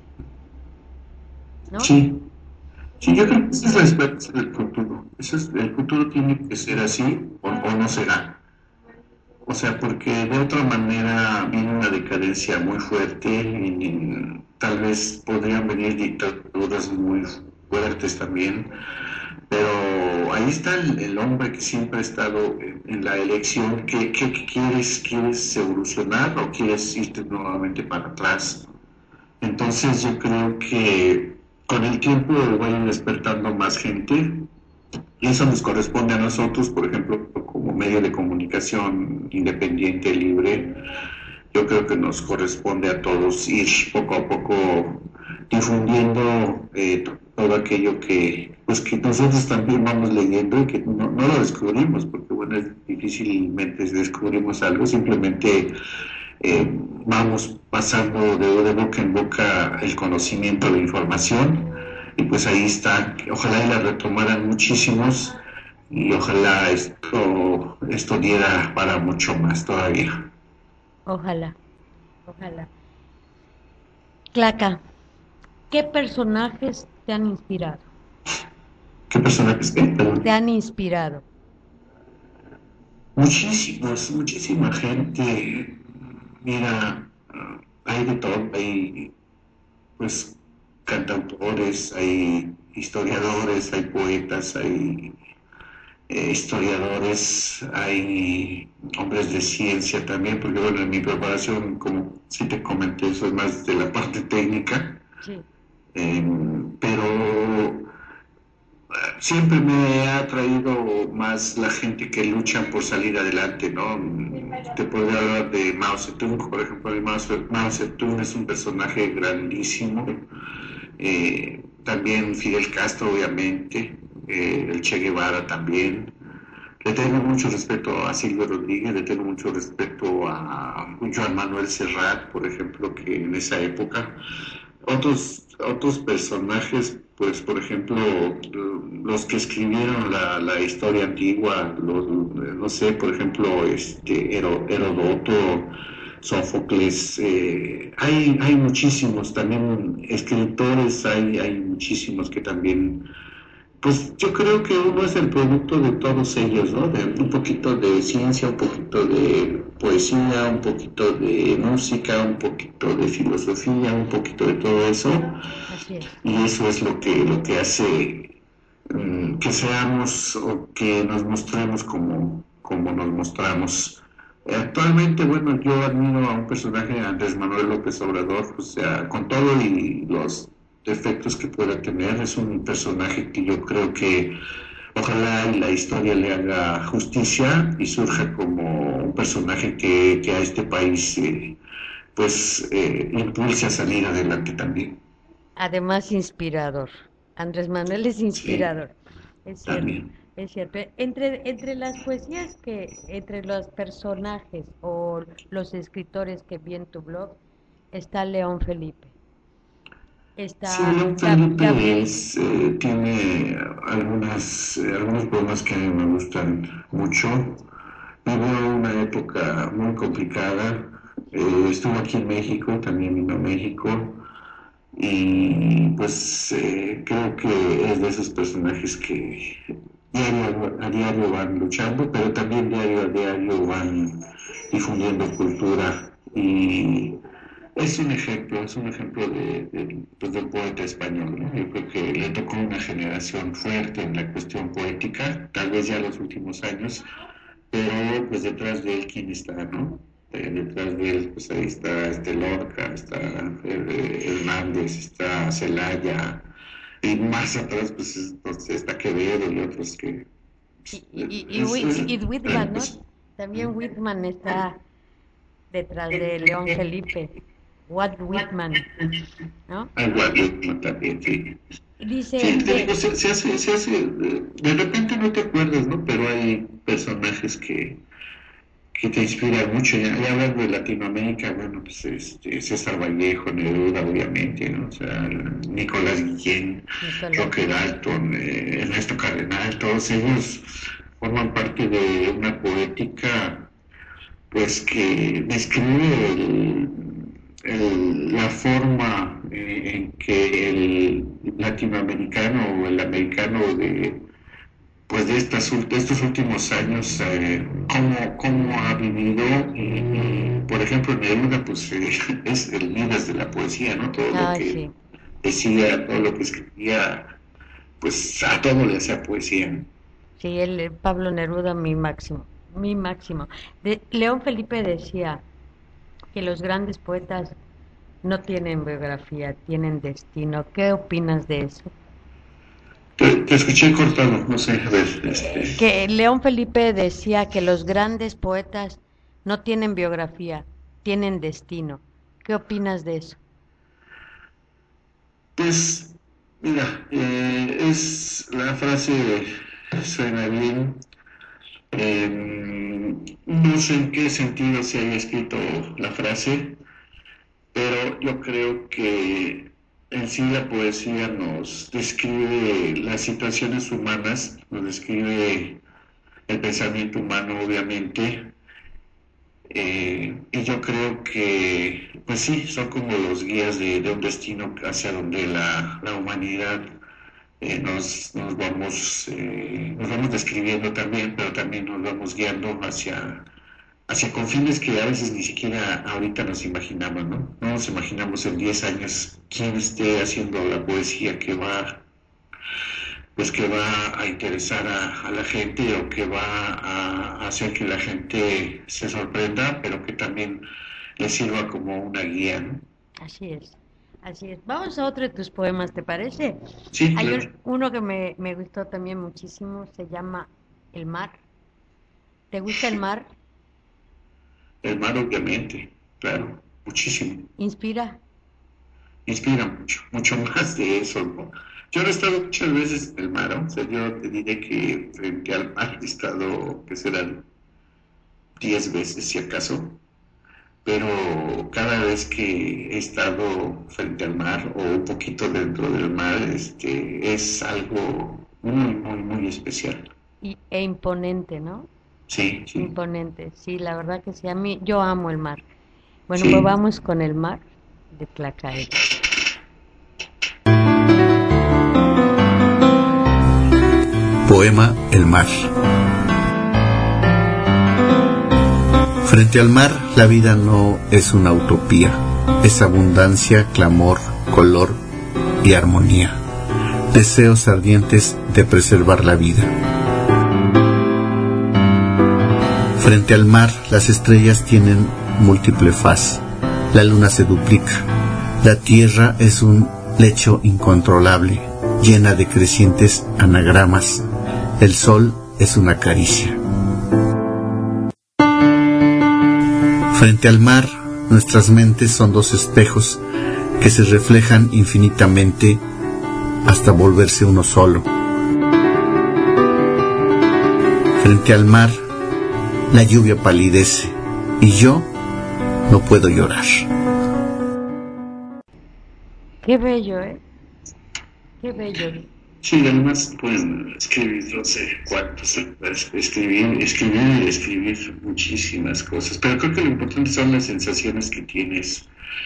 ¿no? Sí, sí, yo creo que esa es la esperanza del futuro. Eso es, el futuro tiene que ser así o, o no será. O sea, porque de otra manera viene una decadencia muy fuerte y, y tal vez podrían venir dictaduras muy fuertes también, pero ahí está el, el hombre que siempre ha estado en, en la elección. ¿Qué, qué, qué quieres? ¿Quieres evolucionar o quieres irte nuevamente para atrás? Entonces yo creo que con el tiempo vayan despertando más gente, y eso nos corresponde a nosotros, por ejemplo, como medio de comunicación independiente, libre. Yo creo que nos corresponde a todos ir poco a poco difundiendo eh, todo aquello que, pues, que nosotros también vamos leyendo y que no, no lo descubrimos, porque bueno, es difícilmente descubrimos algo, simplemente eh, vamos pasando de, de boca en boca el conocimiento, la información. Y pues ahí está, ojalá y la retomaran muchísimos, y ojalá esto, esto diera para mucho más todavía. Ojalá, ojalá. Tlaca, ¿qué personajes te han inspirado? ¿Qué personajes qué? Perdón. Te han inspirado? Muchísimos, muchísima gente. Mira, hay de todo, hay pues cantautores, hay historiadores, hay poetas, hay eh, historiadores, hay hombres de ciencia también, porque bueno, en mi preparación, como sí te comenté, soy más de la parte técnica, sí. eh, pero siempre me ha atraído más la gente que lucha por salir adelante, ¿no? Te podría hablar de Mao Zedong, por ejemplo. Mao Zedong es un personaje grandísimo. Eh, también Fidel Castro, obviamente, eh, el Che Guevara también, Le tengo mucho respeto a Silvio Rodríguez, le tengo mucho respeto a Joan Manuel Serrat, por ejemplo, que en esa época. Otros, otros personajes, pues por ejemplo, los que escribieron la, la historia antigua, los, no sé, por ejemplo, este Herodoto, Sófocles, eh, hay, hay muchísimos también escritores, hay, hay muchísimos que también, pues yo creo que uno es el producto de todos ellos, ¿no? De un poquito de ciencia, un poquito de poesía, un poquito de música, un poquito de filosofía, un poquito de todo eso. Así es. Y eso es lo que, lo que hace um, que seamos o que nos mostremos como, como nos mostramos. Actualmente, bueno, yo admiro a un personaje, Andrés Manuel López Obrador, o sea, con todo y los defectos que pueda tener, es un personaje que yo creo que ojalá la historia le haga justicia y surja como un personaje que, que a este país eh, pues eh, impulse a salir adelante también. Además, inspirador. Andrés Manuel es inspirador. Sí, es cierto. También. Es cierto. Entre, entre las poesías que, entre los personajes o los escritores que vi en tu blog, está León Felipe. Está Sí, León Felipe es, eh, tiene algunas, eh, algunos poemas que a mí me gustan mucho. Vivió una época muy complicada. Eh, estuvo aquí en México, también vino a México. Y pues eh, creo que es de esos personajes que diario a diario van luchando, pero también diario a diario van difundiendo cultura, y es un ejemplo, es un ejemplo de, de, pues, del poeta español, ¿no? Yo creo que le tocó una generación fuerte en la cuestión poética, tal vez ya los últimos años, pero pues detrás de él, ¿quién está, no? Eh, detrás de él, pues ahí está este Lorca, está eh, Hernández, está Celaya, y más atrás pues entonces está Quevedo y otros que... Pues, y, y, y, es, y, y Whitman, ¿no? También Whitman está detrás de León Felipe. Walt Whitman, ¿no? Ah, Walt Whitman también, sí. Dice sí, te que... digo, se, se, hace, se hace, de repente no te acuerdas, ¿no? Pero hay personajes que que te inspiran mucho. Ya, ya hablando de Latinoamérica, bueno, pues este, César Vallejo, Neruda, obviamente, ¿no? O sea, Nicolás Guillén, Nicolás. Roque Dalton, eh, Ernesto Cardenal, todos ellos forman parte de una poética, pues, que describe el, el, la forma eh, en que el latinoamericano o el americano de pues de, estas, de estos últimos años, eh, cómo, cómo ha vivido, y, y, por ejemplo, Neruda, pues eh, es el Midas de la poesía, ¿no? Todo ah, lo que sí. decía, todo lo que escribía, pues a todo le hacía poesía. Sí, el Pablo Neruda, mi máximo, mi máximo. De, León Felipe decía que los grandes poetas no tienen biografía, tienen destino. ¿Qué opinas de eso? Te, te escuché cortado, no sé, a ver, este... Que León Felipe decía que los grandes poetas no tienen biografía, tienen destino. ¿Qué opinas de eso? Pues, mira, eh, es la frase suena bien. Eh, no sé en qué sentido se haya escrito la frase, pero yo creo que en sí la poesía nos describe las situaciones humanas, nos describe el pensamiento humano, obviamente, eh, y yo creo que, pues sí, son como los guías de, de un destino hacia donde la, la humanidad eh, nos, nos, vamos, eh, nos vamos describiendo también, pero también nos vamos guiando hacia... hacia confines que a veces ni siquiera ahorita nos imaginamos, ¿no? No nos imaginamos en diez años quién esté haciendo la poesía que va, pues que va a interesar a, a la gente, o que va a hacer que la gente se sorprenda, pero que también le sirva como una guía, ¿no? Así es, así es. Vamos a otro de tus poemas, ¿te parece? Sí, Hay claro. un, uno que me, me gustó también muchísimo, se llama El mar. ¿Te gusta el mar? El mar, obviamente, claro, muchísimo. ¿Inspira? Inspira mucho, mucho más de eso, ¿no? Yo no he estado muchas veces en el mar, ¿no? O sea, yo te diré que frente al mar he estado, que serán diez veces si acaso, pero cada vez que he estado frente al mar o un poquito dentro del mar, este, es algo muy, muy, muy especial. Y, e imponente, ¿no? Sí, sí. Imponente, sí, la verdad que sí, a mí, yo amo el mar. Bueno, Sí. pues vamos con el mar de Tlacael. Poema El mar. Frente al mar, la vida no es una utopía, es abundancia, clamor, color y armonía, deseos ardientes de preservar la vida. Frente al mar, las estrellas tienen múltiple faz, la luna se duplica, la tierra es un lecho incontrolable, llena de crecientes anagramas, el sol es una caricia. Frente al mar, nuestras mentes son dos espejos que se reflejan infinitamente hasta volverse uno solo. Frente al mar, la lluvia palidece y yo no puedo llorar. Qué bello, ¿eh? Qué bello. Sí, además pueden escribir, no sé cuántos, escribir, escribir y escribir muchísimas cosas, pero creo que lo importante son las sensaciones que tienes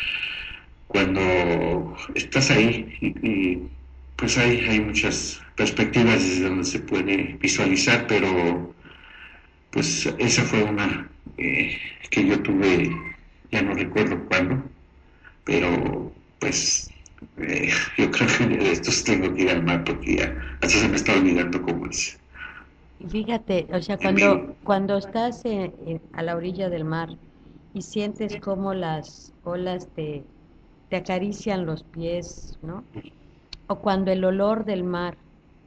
cuando estás ahí y, y pues hay, hay muchas perspectivas desde donde se puede visualizar, pero pues esa fue una eh, que yo tuve, ya no recuerdo cuándo, pero pues eh, yo creo que de estos tengo que ir al mar porque ya hasta se me está olvidando cómo es. Fíjate, o sea, cuando, cuando estás en- en- a la orilla del mar y sientes cómo las olas te, te acarician los pies, ¿no? O cuando el olor del mar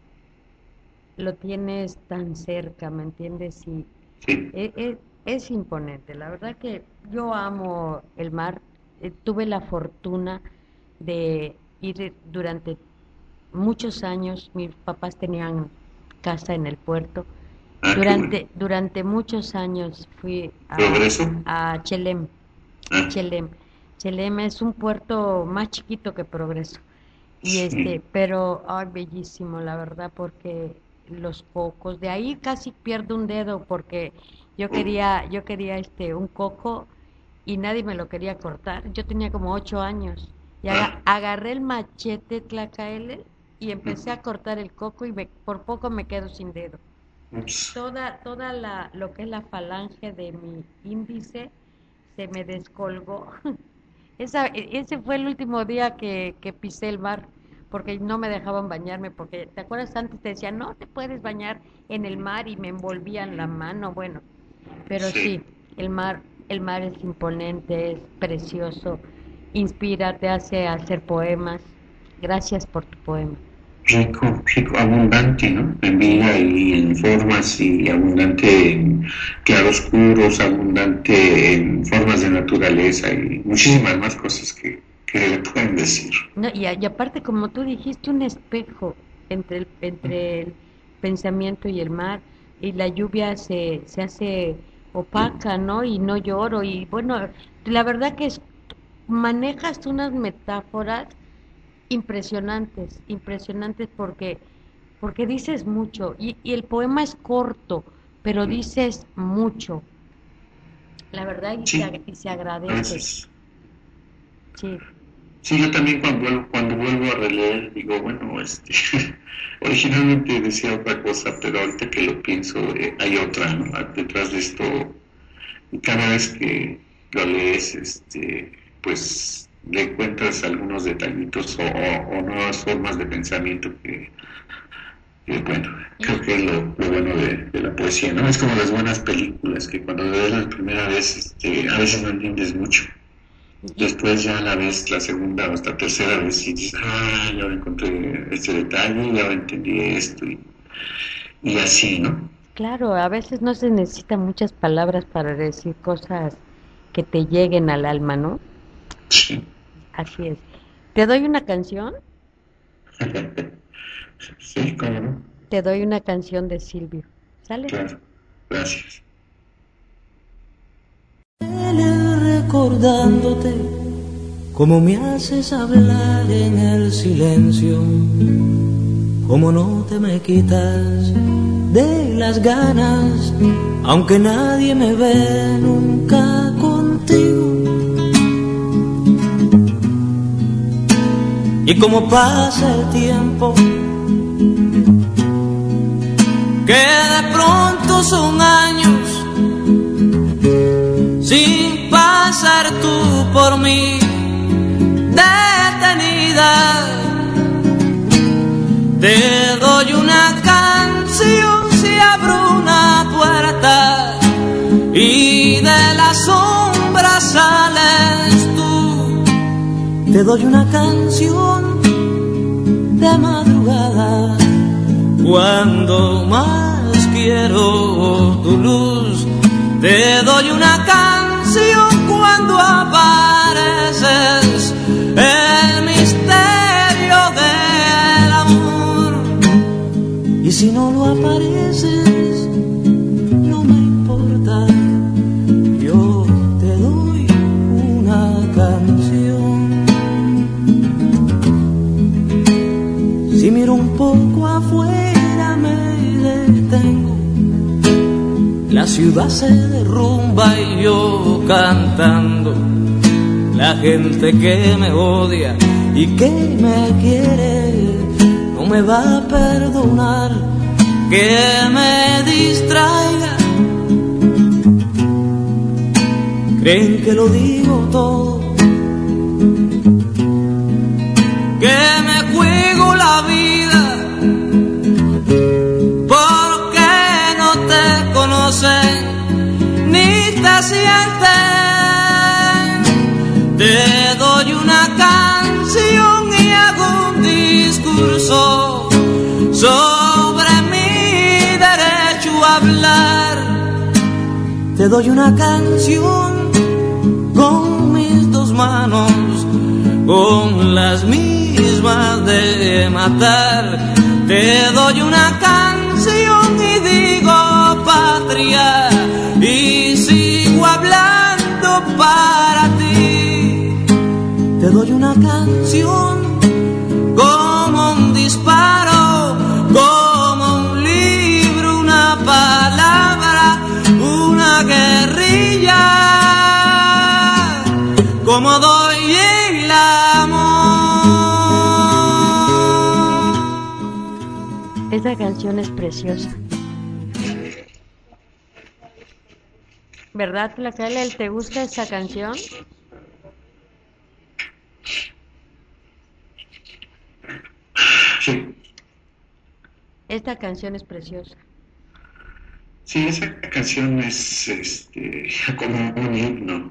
lo tienes tan cerca, ¿me entiendes? Y Sí, e- e- es, imponente. La verdad que yo amo el mar. Eh, tuve la fortuna de ir durante muchos años. Mis papás tenían casa en el puerto. ah, qué bueno. Durante, durante muchos años fui a, ¿Progreso? a Chelem. Ah, Chelem. Chelem es un puerto más chiquito que Progreso. Y este, sí, pero, ay, bellísimo, la verdad, porque los cocos, de ahí casi pierdo un dedo porque yo quería, yo quería este, un coco y nadie me lo quería cortar. Yo tenía como ocho años y aga- ah, agarré el machete Tlacaele y empecé a cortar el coco y me- por poco me quedo sin dedo. ups, Toda, toda la, lo que es la falange de mi índice se me descolgó. Esa, e- ese fue el último día que, que pisé el mar, porque no me dejaban bañarme, porque te acuerdas antes te decían, no te puedes bañar en el mar y me envolvían la mano, bueno, pero sí. sí, el mar, el mar es imponente, es precioso, inspira, te hace hacer poemas. Gracias por tu poema. Rico, rico, abundante, ¿no? En Sí, vida y en formas y abundante en claroscuros, abundante en formas de naturaleza y muchísimas más cosas que, que le pueden decir. no, y, a- y aparte, como tú dijiste, un espejo entre el, entre el pensamiento y el mar, y la lluvia se, se hace opaca, ¿no? Y no lloro, y bueno, la verdad que es- manejas unas metáforas impresionantes, impresionantes porque, porque dices mucho, y, y el poema es corto, pero dices mucho, la verdad, y se, Sí, ag- y se a agradece, veces. sí. Sí, yo también cuando vuelvo, cuando vuelvo a releer digo, bueno, este, originalmente decía otra cosa, pero ahorita que lo pienso eh, hay otra, ¿no? Detrás de esto, y cada vez que lo lees, este, pues le encuentras algunos detallitos o, o- o nuevas formas de pensamiento que, que, bueno, creo que es lo, lo bueno de, de la poesía, ¿no? Es como las buenas películas, que cuando lo ves la primera vez, este, a veces no entiendes mucho. Y, Después ya la ves la segunda o hasta tercera vez y dices, ah, ya encontré este detalle, ya entendí esto y, y así, ¿no? claro, a veces no se necesitan muchas palabras para decir cosas que te lleguen al alma, ¿no? Sí. Así es. ¿Te doy una canción? Sí, cómo no. Te doy una canción de Silvio. ¿Sale? Claro, gracias. Recordándote cómo me haces hablar en el silencio, cómo no te me quitas de las ganas, aunque nadie me ve nunca contigo. Y cómo pasa el tiempo, que de pronto son años sin pasar tú por mí detenida. Te doy una canción si abro una puerta y de la sombra sales tú. Te doy una canción de madrugada cuando más quiero tu luz. Te doy una canción cuando apareces, el misterio del amor. Y si no lo apareces, no me importa, yo te doy una canción. Si miro un poco afuera me detengo, la ciudad se derrumba y yo cantando, la gente que me odia y que me quiere no me va a perdonar que me distraiga. Creen que lo digo todo, que me juego la vida, porque no te conocen ni te sienten. Te doy una canción y hago un discurso sobre mi derecho a hablar. Te doy una canción con mis dos manos, con las mismas de matar. Te doy una canción y digo patria y sigo hablando para ti. Te doy una canción como un disparo, como un libro, una palabra, una guerrilla, como doy el amor. Esa canción es preciosa. ¿Verdad, Tlacaelel? ¿Te gusta esa canción? Sí. Esta canción es preciosa. Sí, esa canción es este, como un himno.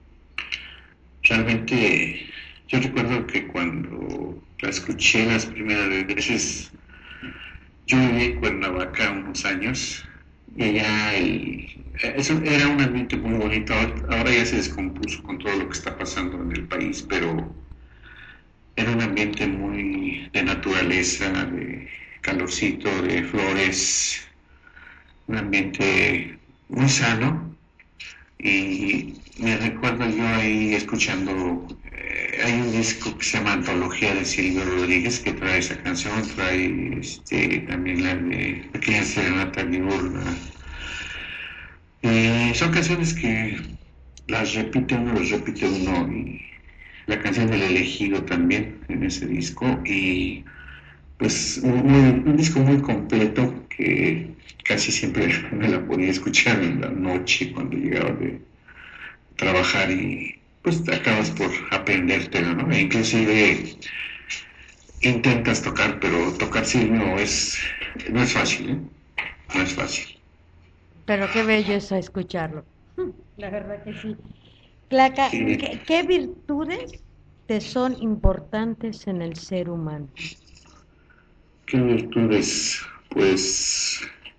Realmente, yo recuerdo que cuando la escuché las primeras veces, yo viví en Cuernavaca unos años y allá el, eso era un ambiente muy bonito. Ahora ya se descompuso con todo lo que está pasando en el país, pero era un ambiente muy de naturaleza, de calorcito, de flores, un ambiente muy sano. Y me recuerdo yo ahí escuchando, eh, hay un disco que se llama Antología de Silvio Rodríguez que trae esa canción, trae este, también la de Pequeña Serenata Diurna. Eh, son canciones que las repite uno, las repite uno, y la canción del elegido también en ese disco, y pues un, un disco muy completo que casi siempre me la podía escuchar en la noche cuando llegaba de trabajar y pues acabas por aprendértelo, ¿no? E inclusive intentas tocar, pero tocar sí no es, no es fácil, ¿eh? No es fácil. Pero qué bello es escucharlo. La verdad que sí. Tlaca, Sí. ¿qué, qué virtudes te son importantes en el ser humano? ¿Qué virtudes? Pues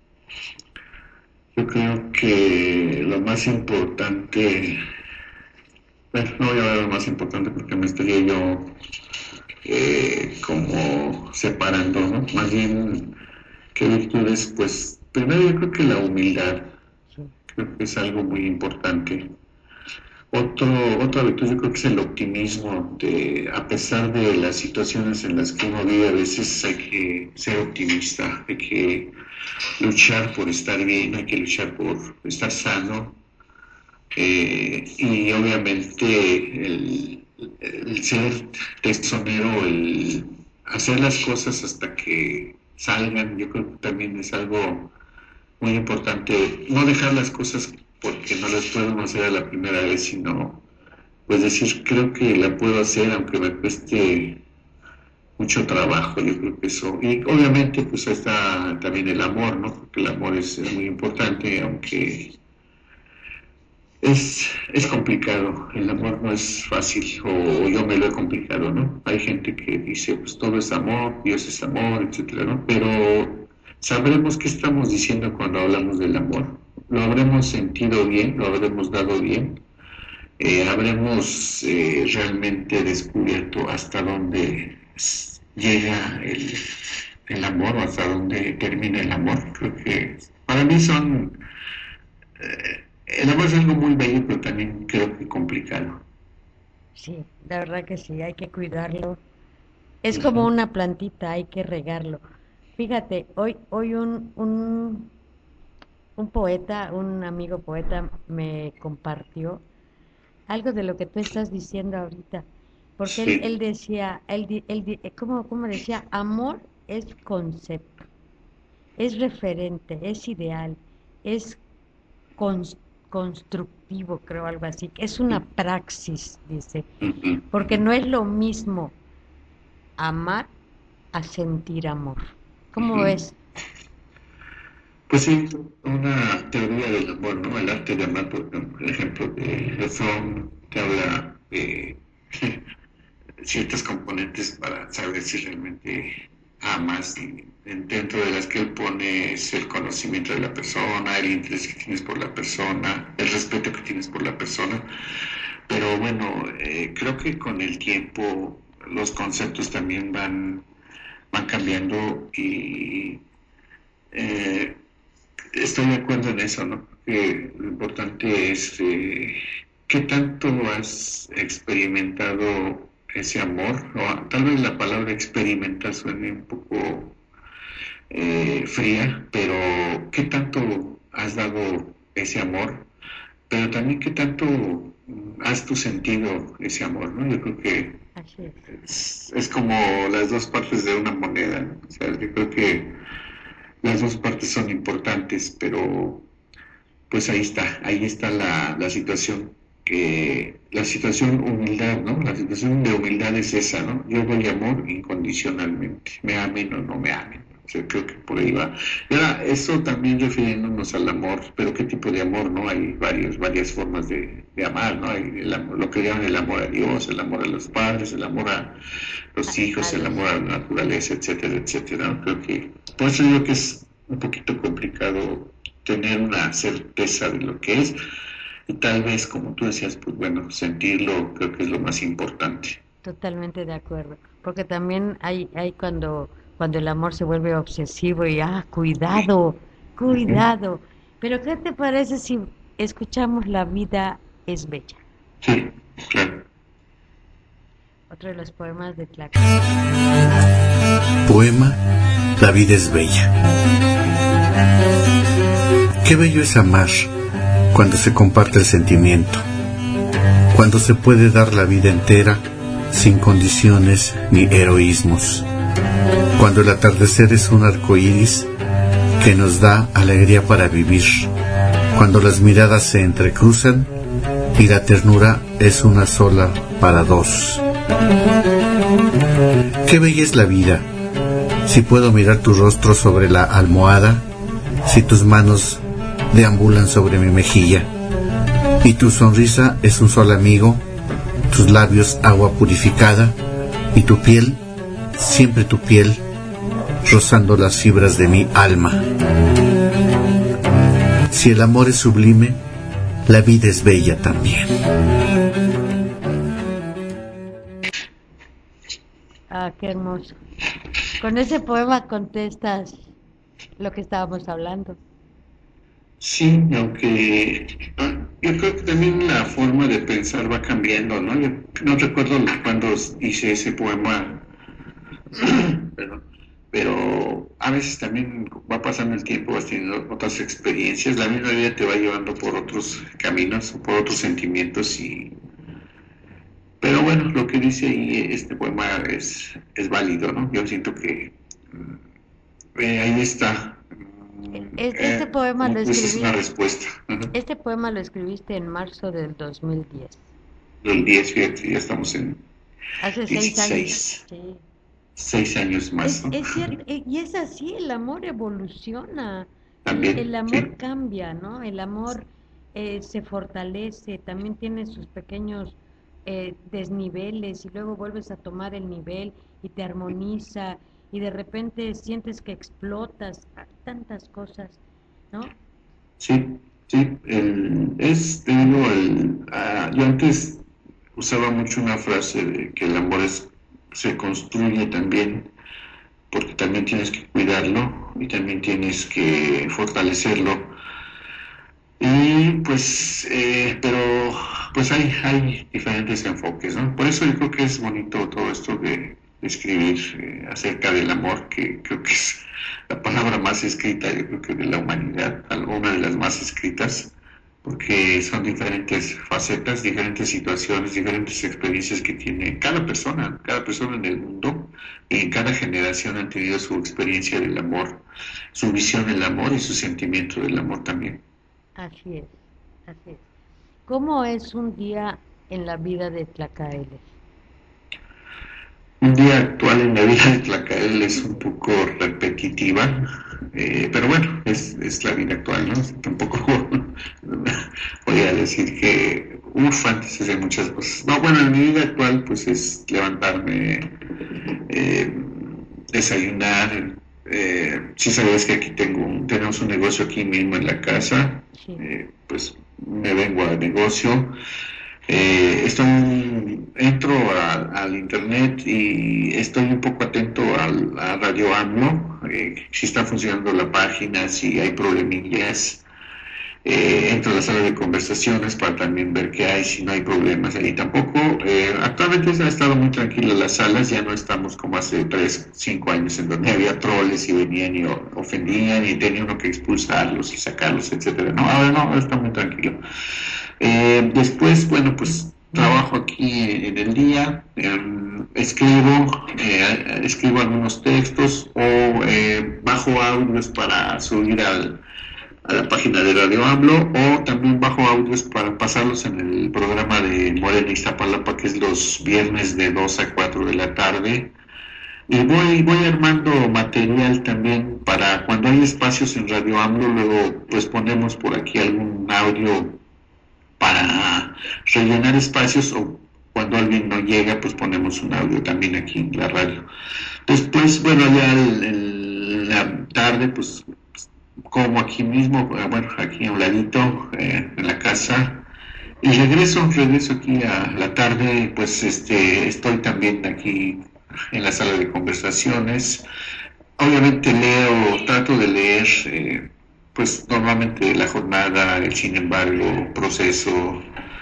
yo creo que lo más importante, bueno, no voy a hablar de lo más importante porque me estaría yo eh, como separando, ¿no? Más bien, ¿qué virtudes? Pues primero yo creo que la humildad, creo que es algo muy importante. Otro, otra virtud yo creo que es el optimismo, de, a pesar de las situaciones en las que uno vive, a veces hay que ser optimista, hay que luchar por estar bien, hay que luchar por estar sano, eh, y obviamente el, el ser tesonero, el hacer las cosas hasta que salgan, yo creo que también es algo muy importante, no dejar las cosas porque no las podemos hacer a la primera vez, sino pues decir, creo que la puedo hacer aunque me cueste mucho trabajo. Yo creo que eso, y obviamente pues está también el amor, ¿no? Porque el amor es, es muy importante, aunque es, es complicado, el amor no es fácil, o yo me lo he complicado, ¿no? Hay gente que dice, pues todo es amor, Dios es amor, etcétera, ¿no? Pero sabremos qué estamos diciendo cuando hablamos del amor. Lo habremos sentido bien, lo habremos dado bien, eh, habremos eh, realmente descubierto hasta dónde llega el, el amor o hasta dónde termina el amor. Creo que para mí son... Eh, el amor es algo muy bello, pero también creo que complicado. Sí, la verdad que sí, hay que cuidarlo. Es como una plantita, hay que regarlo. Fíjate, hoy, hoy un, un, un poeta, un amigo poeta me compartió algo de lo que tú estás diciendo ahorita, porque Sí. él, él decía, él, di- él, di- ¿cómo, cómo decía? Amor es concepto, es referente, es ideal, es cons- constructivo, creo, algo así, es una praxis, dice, Ujú. porque no es lo mismo amar a sentir amor. ¿Cómo Ujú. ves? Pues sí, una teoría del amor, ¿no? El arte de amar, por ejemplo, el ejemplo de, de Fromm, te habla de ciertas componentes para saber si realmente amas, y dentro de las que él pone es el conocimiento de la persona, el interés que tienes por la persona, el respeto que tienes por la persona. Pero bueno, eh, creo que con el tiempo los conceptos también van, van cambiando, y eh, estoy de acuerdo en eso, ¿no? Que lo importante es eh, qué tanto has experimentado ese amor, o tal vez la palabra experimentar suene un poco eh, fría, pero qué tanto has dado ese amor, pero también qué tanto mm, has tú sentido ese amor, ¿no? Yo creo que Así es. es, es como las dos partes de una moneda, ¿no? O sea, yo creo que las dos partes son importantes, pero pues ahí está, ahí está la, la situación, que la situación humildad, ¿no? La situación de humildad es esa, ¿no? Yo doy amor incondicionalmente, me amen o no me amen. O sea, creo que por ahí va. Y ahora, eso también refiriéndonos al amor, pero ¿qué tipo de amor, no? Hay varios, varias formas de, de amar, ¿no? Hay el amor, lo que llaman el amor a Dios, el amor a los padres, el amor a los hijos, el amor a la naturaleza, etcétera, etcétera, ¿no? Creo que, por eso digo que es un poquito complicado tener una certeza de lo que es, y tal vez, como tú decías, pues bueno, sentirlo creo que es lo más importante. Totalmente de acuerdo, porque también hay, hay cuando, cuando el amor se vuelve obsesivo y, ah, cuidado, cuidado. Pero ¿qué te parece si escuchamos La vida es bella? Sí, claro. Otro de los poemas de Tlaxcala. Poema La vida es bella. Qué bello es amar cuando se comparte el sentimiento, cuando se puede dar la vida entera sin condiciones ni heroísmos, cuando el atardecer es un arco iris que nos da alegría para vivir, cuando las miradas se entrecruzan y la ternura es una sola para dos. Qué bella es la vida si puedo mirar tu rostro sobre la almohada, si tus manos deambulan sobre mi mejilla y tu sonrisa es un solo amigo, tus labios agua purificada y tu piel, siempre tu piel, rozando las fibras de mi alma. Si el amor es sublime, la vida es bella también. Ah, qué hermoso. Con ese poema contestas lo que estábamos hablando. Sí, aunque yo creo que también la forma de pensar va cambiando, ¿no? Yo no recuerdo cuando hice ese poema, perdón, pero a veces también va pasando el tiempo, vas teniendo otras experiencias, la misma vida te va llevando por otros caminos, por otros sentimientos y... Pero bueno, lo que dice ahí este poema es, es válido, ¿no? Yo siento que eh, ahí está. Este, este Eh, poema lo pues es una escribí, respuesta. Uh-huh. este poema lo escribiste en marzo del dos mil diez. Del diez, fíjate, ya estamos en Hace seis años. Sí. Seis años más. Es, ¿no? es cierto, y es así, el amor evoluciona. También, el, el amor sí. cambia, ¿no? El amor eh, se fortalece, también tiene sus pequeños eh, desniveles y luego vuelves a tomar el nivel y te armoniza y de repente sientes que explotas, tantas cosas, ¿no? Sí, sí, el, es, te digo, el, uh, yo antes usaba mucho una frase de que el amor es, se construye también, porque también tienes que cuidarlo y también tienes que fortalecerlo. Y pues, eh, pero pues hay, hay diferentes enfoques, ¿no? Por eso yo creo que es bonito todo esto de escribir eh, acerca del amor, que creo que es la palabra más escrita, yo creo que de la humanidad, alguna de las más escritas, porque son diferentes facetas, diferentes situaciones, diferentes experiencias que tiene cada persona, cada persona en el mundo, y en cada generación han tenido su experiencia del amor, su visión del amor y su sentimiento del amor también. Así es, así es. ¿Cómo es un día en la vida de Tlacaele? Un día actual en la vida de Tlacaele es un poco repetitiva, eh, pero bueno, es, es la vida actual, ¿no? Tampoco voy a decir que, uff, antes hacía muchas cosas. No, bueno, en mi vida actual pues es levantarme, eh, desayunar. Eh, si sabes que aquí tengo un, tenemos un negocio aquí mismo en la casa, Sí. eh, pues me vengo al negocio. Eh, estoy, entro a, al internet y estoy un poco atento al, a Radio AMLO, eh, si está funcionando la página, si hay problemillas. Eh, entro a la sala de conversaciones para también ver qué hay, si no hay problemas ahí tampoco. Eh, actualmente ha estado muy tranquila las salas, ya no estamos como hace tres, cinco años en donde había troles y venían y ofendían y tenía uno que expulsarlos y sacarlos, etcétera. No, ahora no, está muy tranquilo. Eh, después, bueno, pues trabajo aquí en el día, eh, escribo, eh, escribo algunos textos o eh, bajo audios para subir al a la página de Radio AMLO, o también bajo audios para pasarlos en el programa de Morena Iztapalapa, que es los viernes de dos a cuatro de la tarde. Y voy, voy armando material también para cuando hay espacios en Radio AMLO, luego pues ponemos por aquí algún audio para rellenar espacios, o cuando alguien no llega pues ponemos un audio también aquí en la radio. Después, bueno, ya en la tarde pues como aquí mismo, bueno, aquí a un ladito, eh, en la casa, y regreso, regreso aquí a la tarde, pues este, estoy también aquí en la sala de conversaciones. Obviamente leo, trato de leer, eh, pues normalmente la jornada, el Sin embargo, Proceso,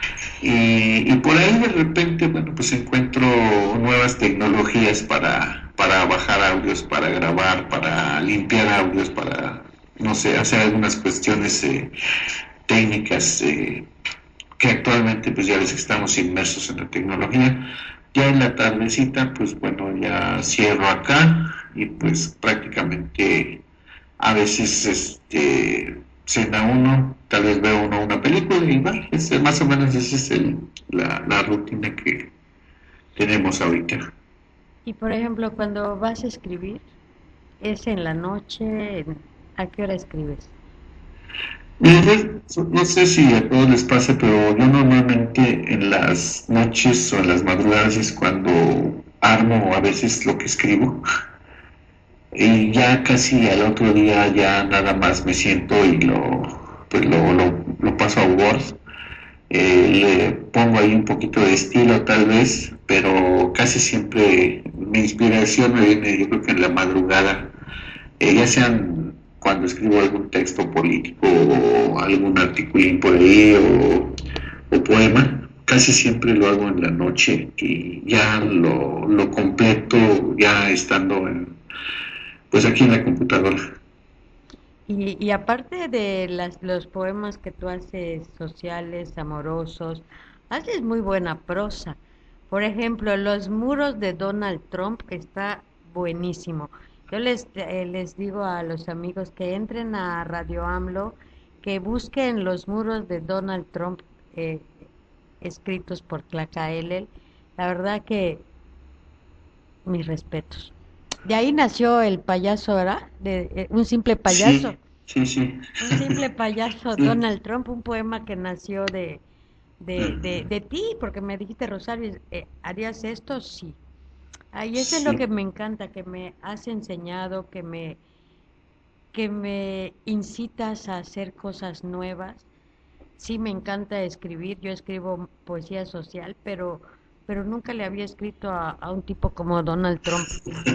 y, y por ahí de repente, bueno, pues encuentro nuevas tecnologías para, para bajar audios, para grabar, para limpiar audios, para, no sé, hacer algunas cuestiones eh, técnicas eh, que actualmente pues ya ves que estamos inmersos en la tecnología. Ya en la tardecita pues bueno, ya cierro acá y pues prácticamente a veces este cena uno, tal vez veo uno una película y bueno, ese, más o menos esa es el, la, la rutina que tenemos ahorita. Y por ejemplo, cuando vas a escribir, ¿es en la noche? ¿A qué hora escribes? No sé si a todos les pasa, pero yo normalmente en las noches o en las madrugadas es cuando armo a veces lo que escribo, y ya casi al otro día ya nada más me siento y lo, pues lo, lo, lo paso a Word. Eh, le pongo ahí un poquito de estilo tal vez, pero casi siempre mi inspiración me viene, yo creo que en la madrugada, eh, ya sean cuando escribo algún texto político o algún articulín por ahí o, o poema, casi siempre lo hago en la noche y ya lo, lo completo ya estando en, pues aquí en la computadora. Y, y aparte de las, los poemas que tú haces sociales, amorosos, haces muy buena prosa. Por ejemplo, Los muros de Donald Trump está buenísimo. Yo les, eh, les digo a los amigos que entren a Radio AMLO, que busquen Los muros de Donald Trump, eh, escritos por Tlaca Elel. La verdad que mis respetos. De ahí nació el payaso, ¿verdad? De, eh, un simple payaso. Sí, sí, sí. Un simple payaso, Sí. Donald Trump, un poema que nació de, de, de, de ti, porque me dijiste, Rosario, eh, ¿harías esto? Sí. Ahí eso es Sí. lo que me encanta, que me has enseñado, que me, que me incitas a hacer cosas nuevas. Sí, me encanta escribir, yo escribo poesía social, pero, pero nunca le había escrito a, a un tipo como Donald Trump.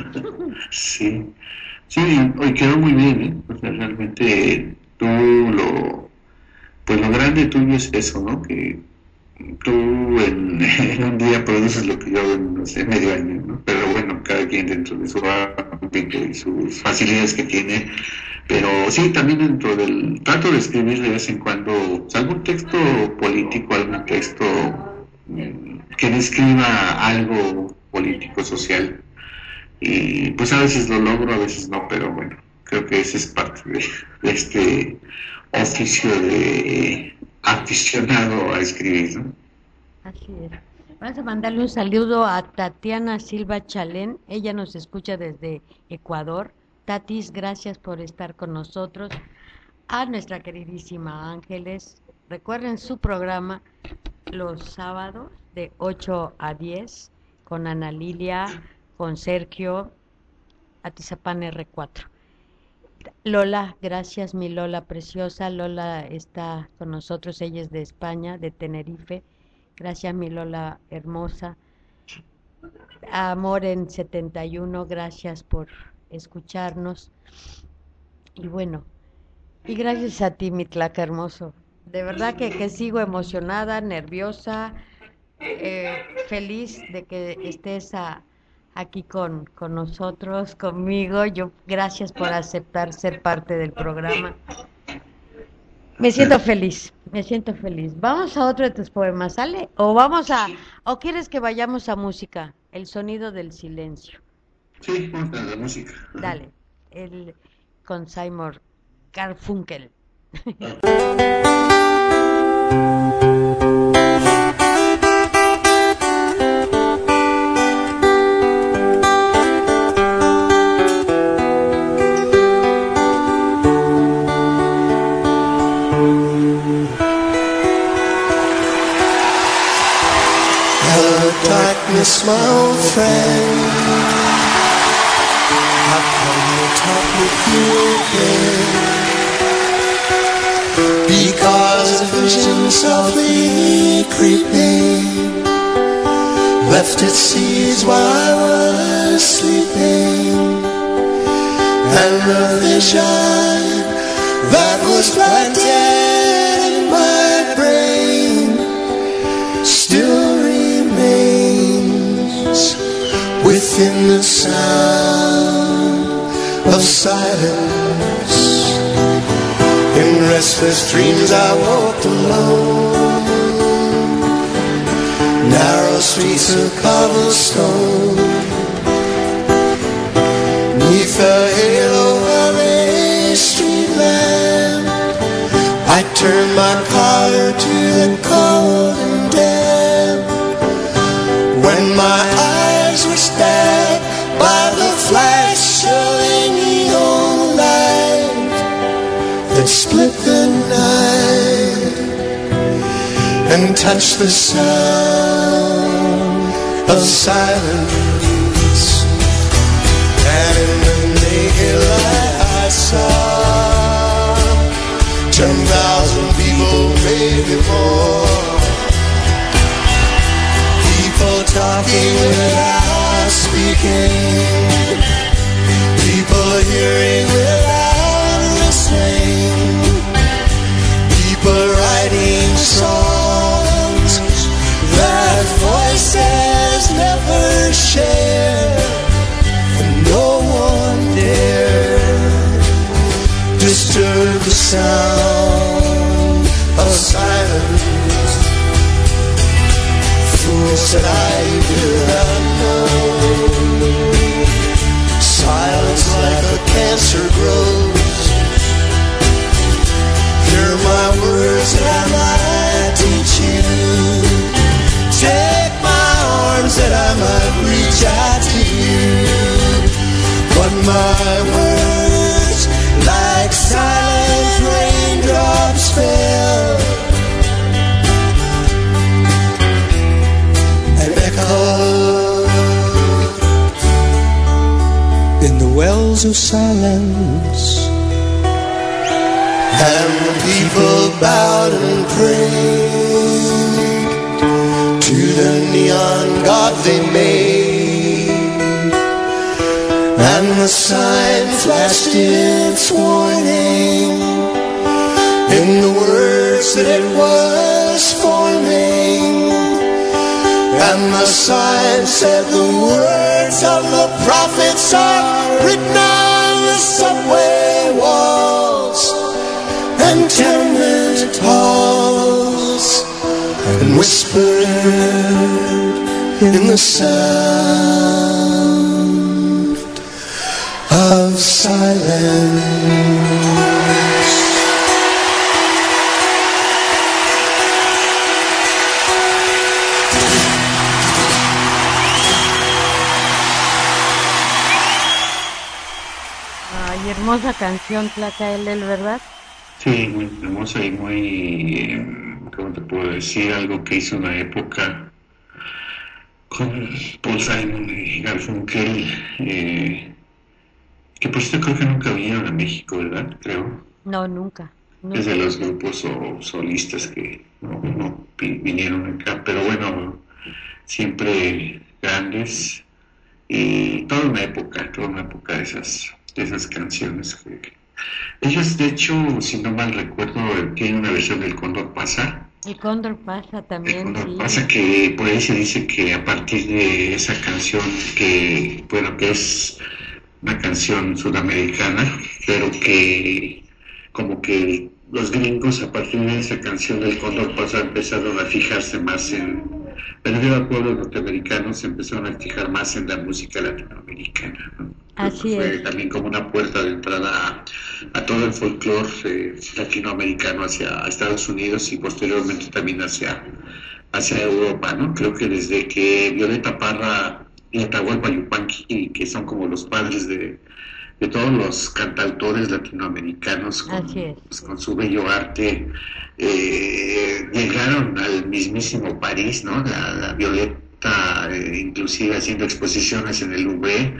Sí, sí, hoy quedó muy bien, ¿eh? O sea, realmente tú lo, pues lo grande tuyo es eso, ¿no? Que tú en, en un día produces lo que yo hago en, no sé, medio año, ¿no? Pero bueno, cada quien dentro de su ámbito y sus facilidades que tiene. Pero sí, también dentro del trato de escribir de vez en cuando, o sea, algún texto político, algún texto mm, que describa algo político, social. Y pues a veces lo logro, a veces no, pero bueno, creo que esa es parte de, de este oficio de aficionado a escribir, ¿no? Así es. Vamos a mandarle un saludo a Tatiana Silva Chalén, ella nos escucha desde Ecuador. Tatis, gracias por estar con nosotros. A nuestra queridísima Ángeles, recuerden su programa los sábados de ocho a diez con Ana Lilia, con Sergio, Atizapán R cuatro. Lola, gracias mi Lola preciosa. Lola está con nosotros, ella es de España, de Tenerife. Gracias mi Lola hermosa. Amor en setenta y uno, gracias por escucharnos. Y bueno, y gracias a ti mi Tlaca hermoso. De verdad que, que sigo emocionada, nerviosa, eh, feliz de que estés a, aquí con, con nosotros, conmigo. Yo, gracias por aceptar ser parte del programa. Me siento feliz, me siento feliz. Vamos a otro de tus poemas, ¿sale? O vamos a, o quieres que vayamos a música, El sonido del silencio. Sí, vamos a la música. Dale, el con Simon Garfunkel. Darkness, my old friend, how come to talk with you again? Because a vision softly creeping left its seeds while I was sleeping, and the vision that was planted in my brain still within the sound of silence. In restless dreams I walked alone, narrow streets of cobblestone, neath the halo of a street lamp. I turned my collar to the cold and damp. When my eyes were stabbed by the flash of a neon light that split the night and touched the sound of silence. And in the naked light I saw ten thousand people, maybe more, talking without speaking, said I do not know. Silence like a cancer grows. Hear my words that I might teach you. Take my arms that I might reach out to you. But my words, like silent raindrops, fell and echoed in the wells of silence. And the people bowed and prayed to the neon god they made. And the sign flashed its warning in the words that it was forming. And the sign said the words of the prophets are written on the subway walls and tenement halls, and whispered in the sound of silence. Ay, hermosa canción, Tlacaelel, ¿verdad? Sí, muy hermosa y muy, eh, ¿cómo te puedo decir? Algo que hizo una época con Paul Simon y Garfunkel, eh, que por cierto creo que nunca vinieron a México, ¿verdad? Creo. No, nunca. nunca. Es de los grupos o solistas que no, no vinieron acá, pero bueno, siempre grandes y toda una época, toda una época de esas, de esas canciones que... Ellos, de hecho, si no mal recuerdo, tienen una versión del Cóndor Pasa. El Cóndor Pasa también, El Cóndor sí. Pasa, que por ahí se dice que a partir de esa canción, que, bueno, que es una canción sudamericana, pero que como que los gringos a partir de esa canción del Cóndor Pasa empezaron a fijarse más en, pero de pueblos norteamericanos se empezaron a fijar más en la música latinoamericana, ¿no? Así Fue es. también como una puerta de entrada a, a todo el folclore eh, latinoamericano hacia Estados Unidos y posteriormente también hacia, hacia Europa, ¿no? Creo que desde que Violeta Parra y Atahualpa Yupanqui, que son como los padres de, de todos los cantautores latinoamericanos con, pues, con su bello arte, eh, llegaron al mismísimo París, ¿no? La, la Violeta Eh, inclusive haciendo exposiciones en el Louvre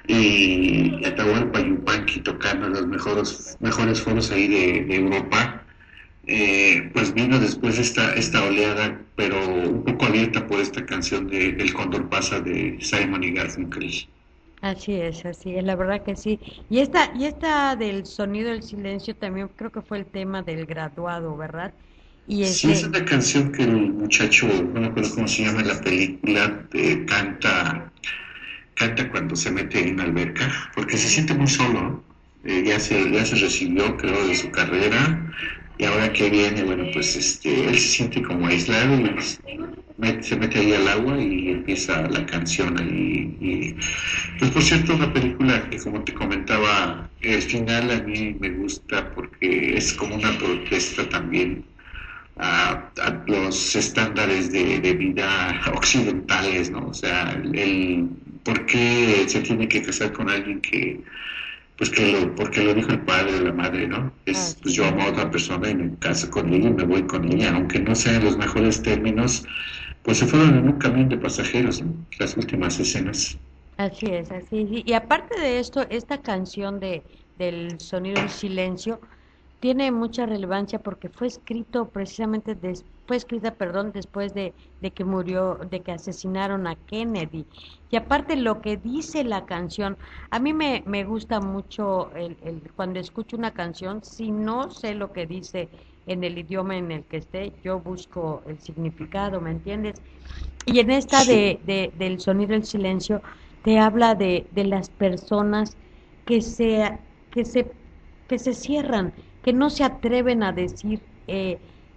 y Atahualpa Yupanqui tocando en los mejores, mejores foros ahí de, de Europa, eh, pues vino después esta, esta oleada, pero un poco abierta por esta canción de El Cóndor Pasa de Simon y Garfunkel. Así es, así es, la verdad que sí. Y esta, y esta del Sonido del Silencio también creo que fue el tema del graduado, ¿verdad? Y ese... Sí, es una canción que el muchacho, no me acuerdo cómo se llama en la película, eh, canta canta cuando se mete en una alberca, porque se siente muy solo, ¿no? eh, ya, se, ya se recibió, creo, de su carrera, y ahora que viene, bueno, pues este, él se siente como aislado y met, se mete ahí al agua y empieza la canción ahí. Y, pues por cierto, una película que, como te comentaba, el final a mí me gusta porque es como una protesta también A, a los estándares de, de vida occidentales, ¿no? O sea, el, el por qué se tiene que casar con alguien que, pues que lo, porque lo dijo el padre o la madre, ¿no? Es, pues yo amo a otra persona y me caso con ella y me voy con ella, aunque no sean los mejores términos, pues se fueron en un camión de pasajeros, ¿no? Las últimas escenas. Así es, así es. Y aparte de esto, esta canción de del Sonido del Silencio tiene mucha relevancia porque fue escrito precisamente des, fue escrita perdón después de, de que murió de que asesinaron a Kennedy, y aparte lo que dice la canción, a mí me, me gusta mucho el, el, cuando escucho una canción, si no sé lo que dice en el idioma en el que esté, yo busco el significado, ¿me entiendes? Y en esta de, de del Sonido del Silencio te habla de, de las personas que se que se que se cierran, que no se atreven a decir eh,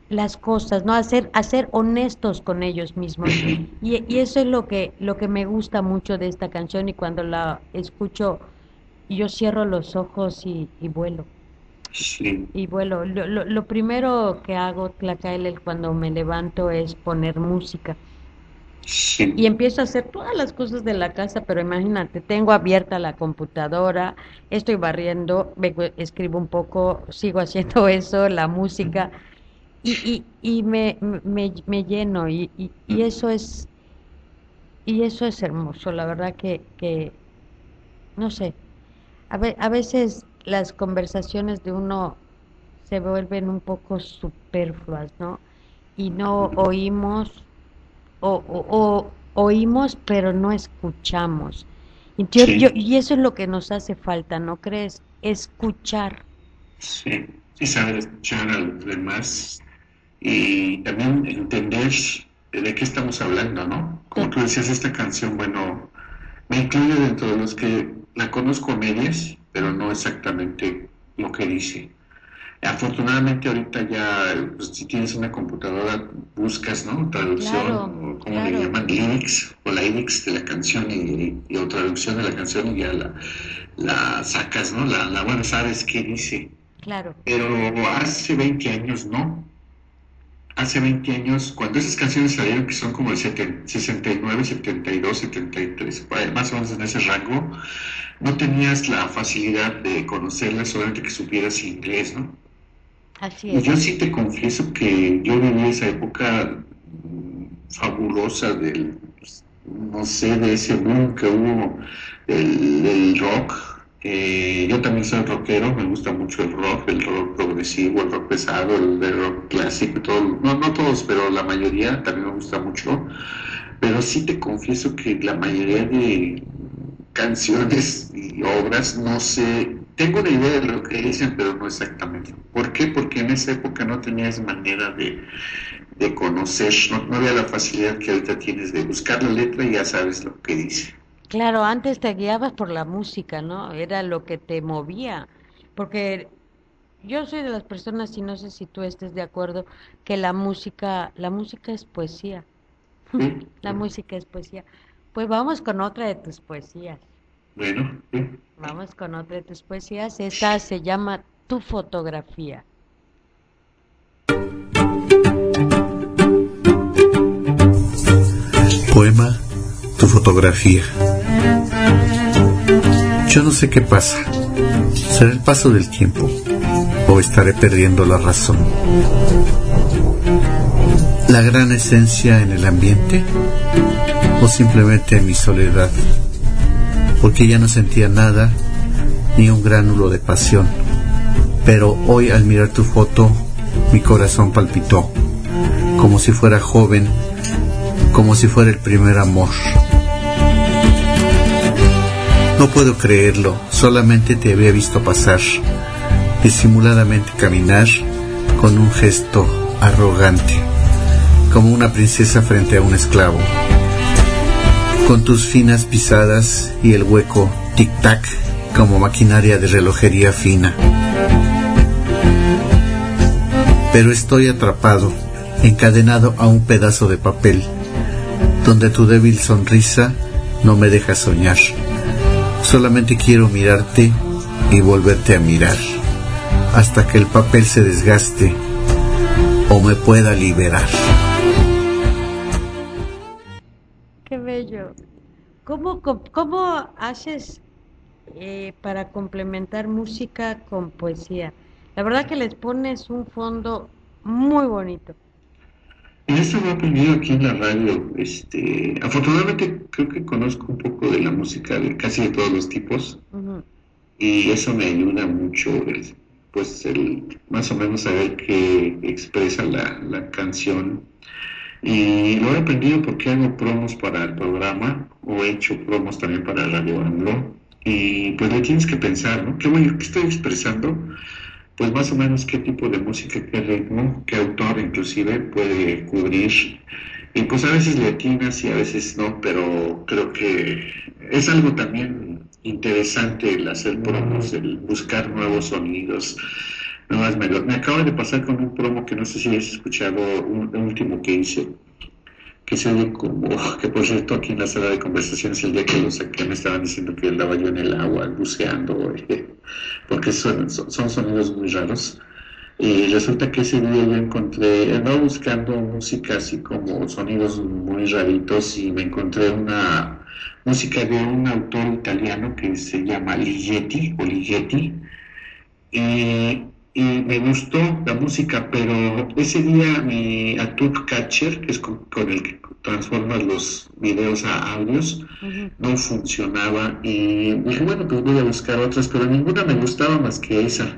las cosas, ¿no? Hacer, hacer honestos con ellos mismos. Y, y eso es lo que, lo que me gusta mucho de esta canción, y cuando la escucho, yo cierro los ojos y, y vuelo. Sí, Y vuelo. Lo, lo, lo primero que hago, Tlacaelel, cuando me levanto es poner música. sí, Y empiezo a hacer todas las cosas de la casa, pero imagínate, tengo abierta la computadora, estoy barriendo, vengo, escribo un poco, sigo haciendo eso, la música, y, y, y me, me, me lleno, y, y, y eso es, y eso es hermoso, la verdad que, que no sé, a, ve, a veces las conversaciones de uno se vuelven un poco superfluas, ¿no? Y no oímos o, o, o oímos pero no escuchamos. Y, yo, yo, sí, y eso es lo que nos hace falta, ¿no crees? Escuchar. sí. Y saber escuchar a los demás y también entender de qué estamos hablando, ¿no? Como tú decías, esta canción, bueno, me incluye dentro de los que la conozco a medias, pero no exactamente lo que dice. Afortunadamente ahorita ya, pues, si tienes una computadora, buscas, ¿no? Traducción, Claro, o como le claro, llaman, lyrics, o lyrics de la canción y, y o traducción de la canción y ya la, la sacas, ¿no? La, la, bueno, sabes qué dice. claro. Pero hace veinte años no. Hace veinte años, cuando esas canciones salieron, que son como el sesenta y nueve, setenta y dos, setenta y tres, más o menos en ese rango, no tenías la facilidad de conocerlas, solamente que supieras inglés, ¿no? Así Y es. yo sí te confieso que yo viví esa época mm, fabulosa del, pues, no sé, de ese boom que hubo del, del rock. Eh, yo también soy rockero, me gusta mucho el rock, el rock progresivo, el rock pesado, el, el rock clásico, todo, no, no todos, pero la mayoría también me gusta mucho. Pero sí te confieso que la mayoría de canciones y obras, no sé, tengo una idea de lo que dicen, pero no exactamente. ¿Por qué? Porque en esa época no tenías manera de, de conocer, no, no había la facilidad que ahorita tienes de buscar la letra y ya sabes lo que dice. Claro, antes te guiabas por la música, ¿no? Era lo que te movía. Porque yo soy de las personas, y no sé si tú estés de acuerdo, que la música, la música es poesía. ¿Sí? La música es poesía. Pues vamos con otra de tus poesías. Bueno, ¿sí? Vamos con otra de tus poesías. Esta se llama Tu fotografía. Poema Tu fotografía. Yo no sé qué pasa. ¿Será el paso del tiempo o estaré perdiendo la razón? ¿La gran esencia en el ambiente o simplemente mi soledad? Porque ya no sentía nada, ni un gránulo de pasión. Pero hoy al mirar tu foto, mi corazón palpitó, como si fuera joven, como si fuera el primer amor. No puedo creerlo, solamente te había visto pasar, disimuladamente caminar, con un gesto arrogante, como una princesa frente a un esclavo, con tus finas pisadas y el hueco tic-tac como maquinaria de relojería fina. Pero estoy atrapado, encadenado a un pedazo de papel, donde tu débil sonrisa no me deja soñar. Solamente quiero mirarte y volverte a mirar, hasta que el papel se desgaste o me pueda liberar. Qué bello. ¿Cómo, cómo, cómo haces eh, para complementar música con poesía? La verdad que les pones un fondo muy bonito. Y esto lo he aprendido aquí en la radio. Este, afortunadamente creo que conozco un poco de la música de casi de todos los tipos Ujú. y eso me ayuda mucho, el, pues el más o menos saber qué expresa la, la canción. Y lo he aprendido porque hago promos para el programa o he hecho promos también para Radio Anglo y pues le tienes que pensar, ¿no? ¿Qué, voy, qué estoy expresando? Pues más o menos qué tipo de música, qué ritmo, qué autor inclusive puede cubrir. Y pues a veces le atinas y a veces no, pero creo que es algo también interesante el hacer promos, el buscar nuevos sonidos. No, es mejor. Me acaba de pasar con un promo que no sé si has escuchado, un, un último que hice, que se oye como, que por cierto aquí en la sala de conversaciones el día que lo saqué me estaban diciendo que andaba yo en el agua buceando, eh, porque son, son, son sonidos muy raros. Y resulta que ese día yo encontré, andaba buscando música así como sonidos muy raritos y me encontré una música de un autor italiano que se llama Ligeti o Ligeti y, y me gustó la música, pero ese día mi Atuk Catcher, que es con, con el que transformas los videos a audios, Ujú. no funcionaba y dije, bueno, pues voy a buscar otras, pero ninguna me gustaba más que esa.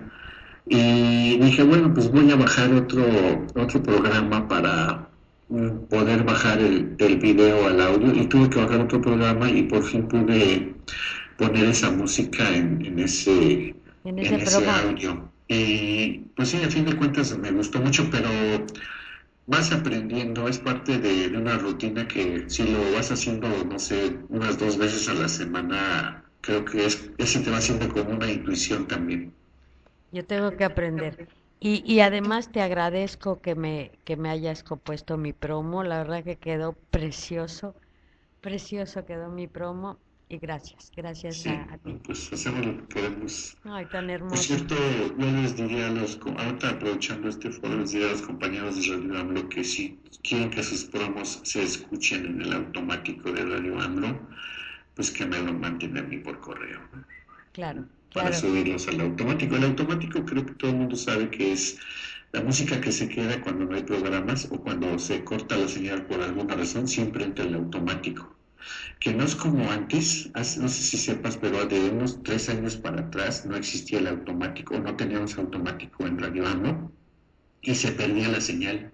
Y dije, bueno, pues voy a bajar otro, otro programa para mm, poder bajar el, el video al audio y tuve que bajar otro programa y por fin pude poner esa música en, en ese, En en ese ese promo. audio. Y pues sí, a fin de cuentas me gustó mucho, pero vas aprendiendo, es parte de, de una rutina que si lo vas haciendo, no sé, unas dos veces a la semana, creo que es, ese te va haciendo como una intuición también. Yo tengo que aprender. Y, y además te agradezco que me, que me hayas compuesto mi promo. La verdad que quedó precioso, precioso quedó mi promo. Y gracias, gracias Sí, a, a ti. pues hacemos lo que podemos. Ay, tan Por hermoso. cierto, yo les diría a los, co- ahorita aprovechando este foro, les diría a los compañeros de Radio AMLO que si quieren que sus promos se escuchen en el automático de Radio AMLO, pues que me lo manden a mí por correo, ¿no? Claro, Para claro. subirlos al automático. El automático creo que todo el mundo sabe que es la música que se queda cuando no hay programas o cuando se corta la señal por alguna razón, siempre entra el automático. Que no es como antes, hace- no sé si sepas, pero de unos tres años para atrás no existía el automático, no teníamos automático en Radio AMLO y se perdía la señal.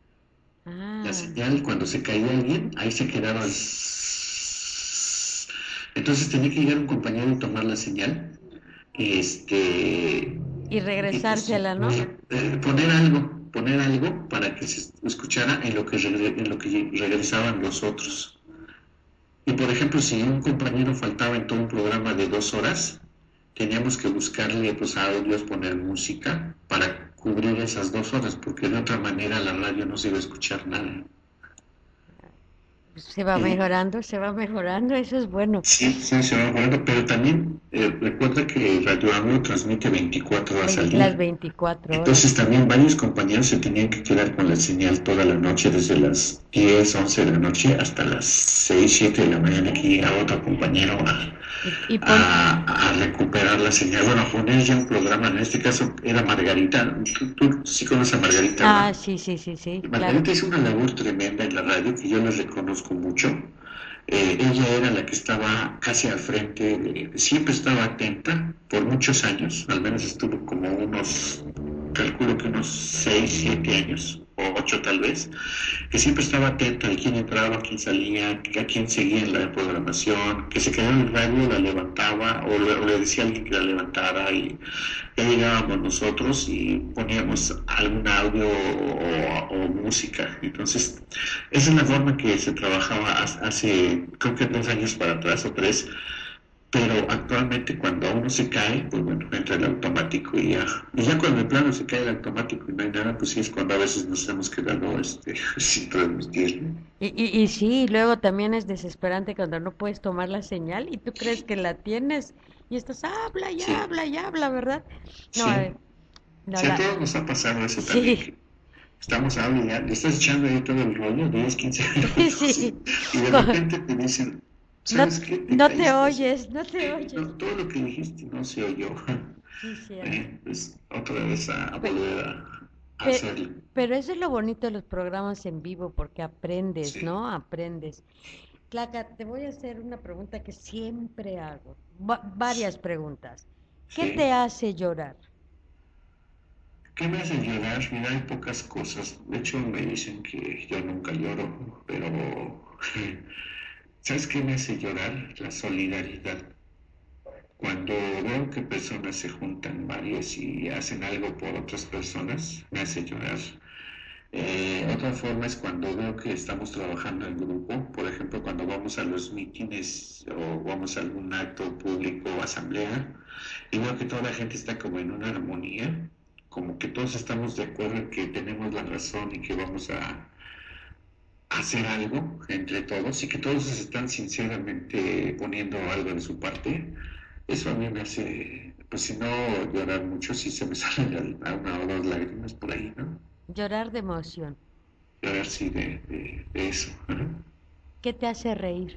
La Ah, señal, cuando se caía alguien, ahí se quedaba. Entonces tenía que llegar un compañero y tomar la señal. Este, y y pues regresársela, ¿no? eh, poner algo, poner algo para que se escuchara en lo que, regre- en lo que regresaban los otros. Y por ejemplo, si un compañero faltaba en todo un programa de dos horas, teníamos que buscarle pues audios, poner música para cubrir esas dos horas, porque de otra manera la radio no se iba a escuchar nada. Se va Y mejorando, se va mejorando, eso es bueno. sí, sí, se va mejorando, pero también eh, recuerda que Radio AMLO transmite veinticuatro horas Vein- al las día. veinticuatro horas. Entonces también varios compañeros se tenían que quedar con la señal toda la noche, desde las diez, once de la noche hasta las seis, siete de la mañana, que llega otro compañero a, Y, y pon... a, a recuperar la señal. Bueno, a poner ya un programa, en este caso era Margarita. Tú, tú sí conoces a Margarita, Ah, ¿verdad? sí, sí, sí, sí, claro. Margarita hizo una labor tremenda en la radio que yo les reconozco mucho. Eh, ella era la que estaba casi al frente, de- siempre estaba atenta por muchos años, al menos estuvo como unos, calculo que unos seis, siete años, o ocho tal vez, que siempre estaba atenta de quién entraba, quién salía, a quién seguía en la programación, que se quedaba en el radio, la levantaba, o le, o le decía a alguien que la levantara, y ya llegábamos nosotros y poníamos algún audio o, o música. Entonces, esa es la forma que se trabajaba hace, creo que dos años para atrás o tres, pero actualmente cuando uno se cae, pues bueno, entra el automático y ya, y ya cuando de plano se cae el automático y no hay nada, pues sí es cuando a veces nos hemos quedado este, sin transmitir, ¿no? Y, y, y sí, luego también es desesperante cuando no puedes tomar la señal y tú crees que la tienes y estás habla y Sí, habla y habla, ¿verdad? No, sí, eh, no sí, a la... todos nos ha pasado eso también, Sí, que estamos hablando ya, le estás echando ahí todo el rollo, diez, quince minutos, sí. y, y de Co- repente te dicen, No, ¿sabes qué? Te no te caíste. oyes, no te Eh, oyes. no, todo lo que dijiste no se oyó. Sí, cierto. Eh, pues otra vez a, a Pe- volver a, a pe- hacerlo. pero eso es lo bonito de los programas en vivo porque aprendes, Sí, ¿no? Aprendes. Claca, te voy a hacer una pregunta que siempre hago. Va- varias preguntas. ¿Qué te sí. hace llorar? ¿Qué me hace llorar? Mira, hay pocas cosas. De hecho, me dicen que yo nunca lloro, pero ¿sabes qué me hace llorar? La solidaridad. Cuando veo que personas se juntan varias y hacen algo por otras personas, me hace llorar. Eh, otra forma es cuando veo que estamos trabajando en grupo, por ejemplo, cuando vamos a los mítines o vamos a algún acto público o asamblea, y veo que toda la gente está como en una armonía, como que todos estamos de acuerdo en que tenemos la razón y que vamos a hacer algo entre todos y que todos están sinceramente poniendo algo de su parte. Eso a mí me hace, pues si no llorar mucho, sí se me salen a una o dos lágrimas por ahí, ¿no? Llorar de emoción. Llorar sí de, de, de eso. ¿No? ¿Qué te hace reír?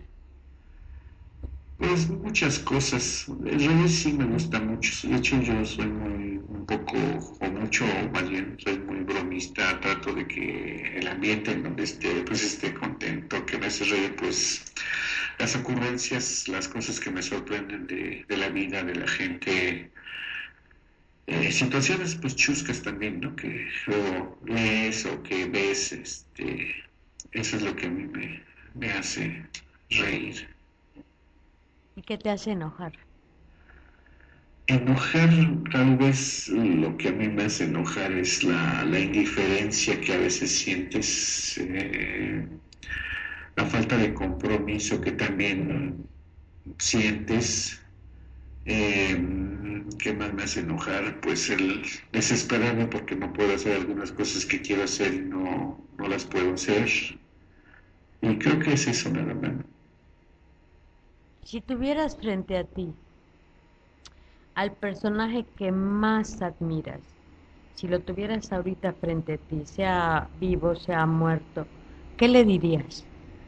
Pues muchas cosas. El reír sí me gusta mucho. De hecho, yo soy muy, un poco, o mucho, o más bien, soy muy bromista. Trato de que el ambiente en donde esté, pues esté contento, que me hace reír, pues las ocurrencias, las cosas que me sorprenden de, de la vida, de la gente. Eh, situaciones, pues chuscas también, ¿no? Que luego lees o que ves, este, eso es lo que a mí me, me hace reír. ¿Y qué te hace enojar? Enojar, tal vez lo que a mí me hace enojar es la, la indiferencia que a veces sientes, eh, la falta de compromiso que también sientes. Eh, ¿Qué más me hace enojar? Pues el desesperarme porque no puedo hacer algunas cosas que quiero hacer y no, no las puedo hacer. Y creo que es eso nada más. Si tuvieras frente a ti al personaje que más admiras, si lo tuvieras ahorita frente a ti, sea vivo, sea muerto, ¿qué le dirías?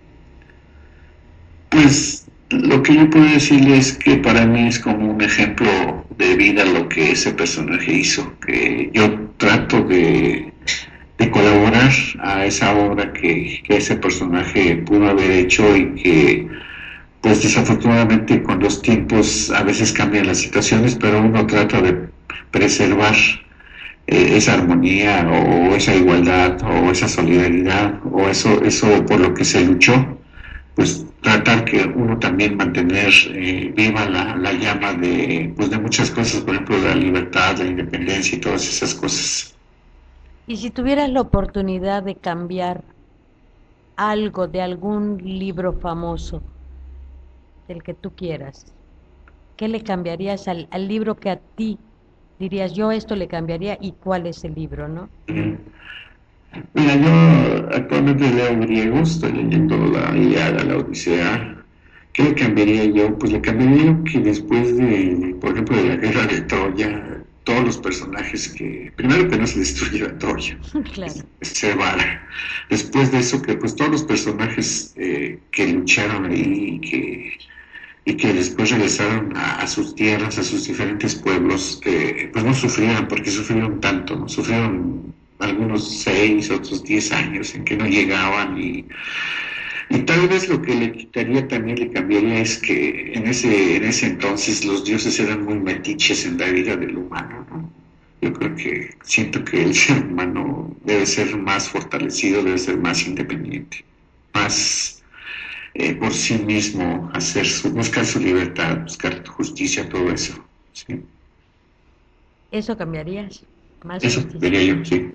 Pues lo que yo puedo decirle es que para mí es como un ejemplo de vida lo que ese personaje hizo, que yo trato de, de colaborar a esa obra que, que ese personaje pudo haber hecho y que pues desafortunadamente con los tiempos a veces cambian las situaciones, pero uno trata de preservar eh, esa armonía o esa igualdad o esa solidaridad o eso, eso por lo que se luchó, pues tratar que uno también mantener eh, viva la, la llama de, pues de muchas cosas, por ejemplo la libertad, la independencia y todas esas cosas. Y si tuvieras la oportunidad de cambiar algo de algún libro famoso, del que tú quieras, ¿qué le cambiarías al, al libro que a ti dirías, yo esto le cambiaría y cuál es el libro, ¿no? Mira, yo actualmente leo griego, estoy leyendo la Ilíada, la Odisea. ¿Qué le cambiaría yo? Pues le cambiaría que después de, por ejemplo, de la guerra de Troya, todos los personajes que, primero que no se destruyera Troya, claro. se vara. Después de eso, que pues todos los personajes eh, que lucharon ahí y que y que después regresaron a, a sus tierras, a sus diferentes pueblos, que pues no sufrieron, porque sufrieron tanto, ¿no? Sufrieron algunos seis, otros diez años en que no llegaban y, y tal vez lo que le quitaría también, le cambiaría es que en ese, en ese entonces los dioses eran muy metiches en la vida del humano, ¿no? Yo creo que siento que el ser humano debe ser más fortalecido, debe ser más independiente, más Eh, por sí mismo, hacer su, buscar su libertad, buscar justicia, todo eso. ¿Sí? ¿Eso cambiarías? Más eso justicia. diría yo, sí.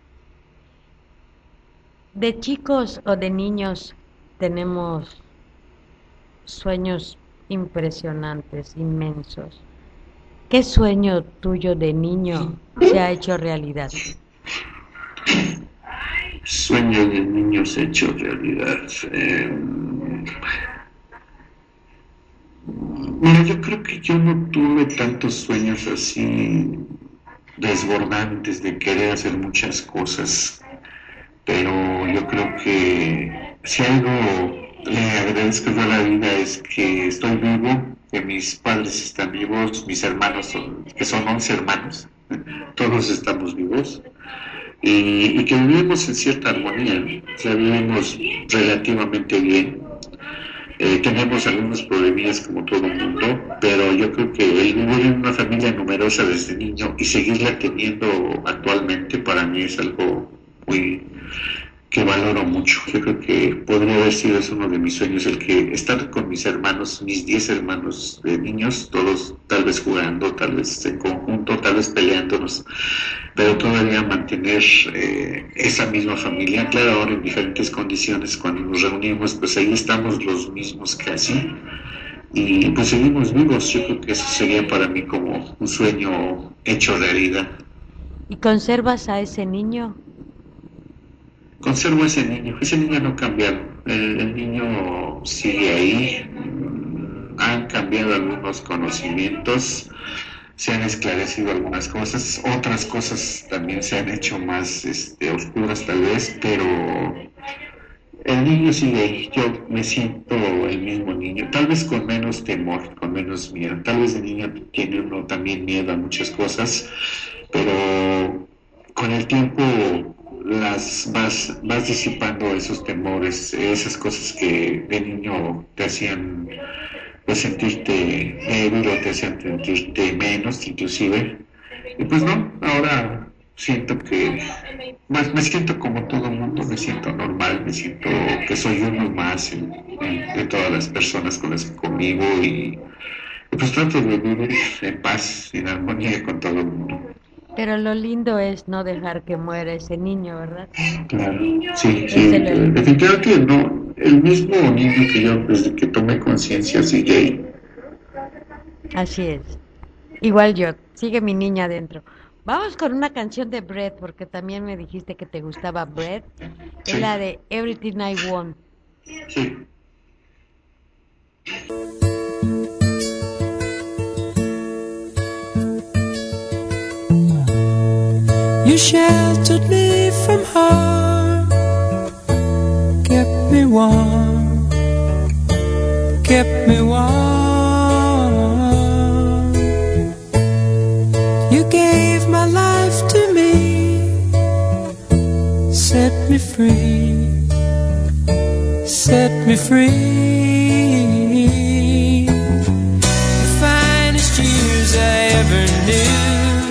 De chicos o de niños tenemos sueños impresionantes, inmensos. ¿Qué sueño tuyo de niño se ha hecho realidad? Sueño de niños hecho realidad. Eh, mira, yo creo que yo no tuve tantos sueños así desbordantes de querer hacer muchas cosas, pero yo creo que si algo le agradezco a la vida es que estoy vivo, que mis padres están vivos, mis hermanos, son, que son once hermanos, todos estamos vivos. Y, y que vivimos en cierta armonía, o sea, vivimos relativamente bien. Eh, tenemos algunos problemillas como todo el mundo, pero yo creo que el vivir en una familia numerosa desde niño y seguirla teniendo actualmente para mí es algo muy que valoro mucho. Yo creo que podría haber sido es uno de mis sueños, el que estar con mis hermanos, mis diez hermanos de niños, todos tal vez jugando, tal vez en conjunto, tal vez peleándonos, pero todavía mantener eh, esa misma familia. Claro, ahora en diferentes condiciones, cuando nos reunimos, pues ahí estamos los mismos casi, y pues seguimos vivos. Yo creo que eso sería para mí como un sueño hecho realidad. ¿Y conservas a ese niño? Conservo a ese niño, ese niño no ha cambiado, el, el niño sigue ahí, han cambiado algunos conocimientos, se han esclarecido algunas cosas, otras cosas también se han hecho más este, oscuras tal vez, pero el niño sigue ahí, yo me siento el mismo niño, tal vez con menos temor, con menos miedo, tal vez de niño tiene uno también miedo a muchas cosas, pero con el tiempo las vas, vas disipando esos temores, esas cosas que de niño te hacían pues sentirte débil o te hacían sentirte menos inclusive, y pues no, ahora siento que más me siento como todo el mundo, me siento normal, me siento que soy uno más en, en, de todas las personas con las que convivo y, y pues trato de vivir en paz, en armonía con todo el mundo. Pero lo lindo es no dejar que muera ese niño, ¿verdad? Claro, sí, sí, definitivamente no, el mismo niño que yo desde que tomé conciencia sigue ahí. Así es, igual yo, sigue mi niña adentro. Vamos con una canción de Bread, porque también me dijiste que te gustaba Bread, sí. Es la de Everything I Want. Sí. You sheltered me from harm, kept me warm, kept me warm. You gave my life to me, set me free, set me free. The finest years I ever knew,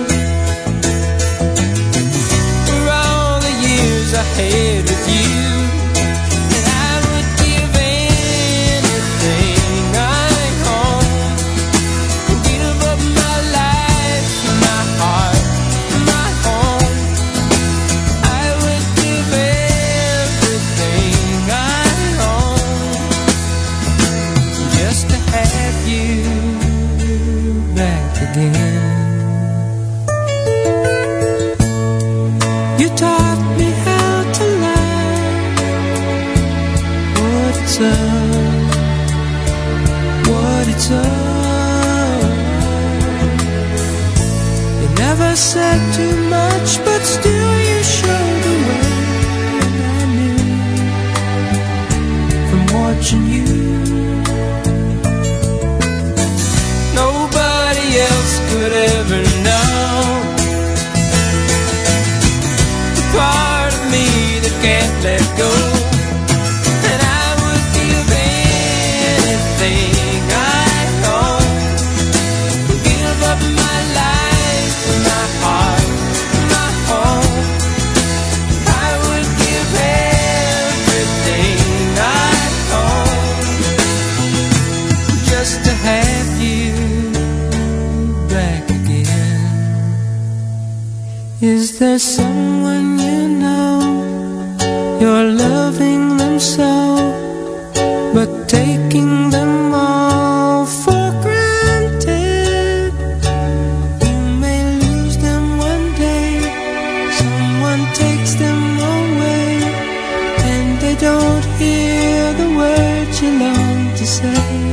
I had with you, and I would give anything I own, give up my life, my heart, my home. I would give everything I own just to have you back again. You taught me It's up, what it's up. You never said too much, but still you showed the way. And I knew from watching you, nobody else could ever know the part of me that can't let go. Is there someone you know, you're loving them so, but taking them all for granted? You may lose them one day, someone takes them away, and they don't hear the words you long to say.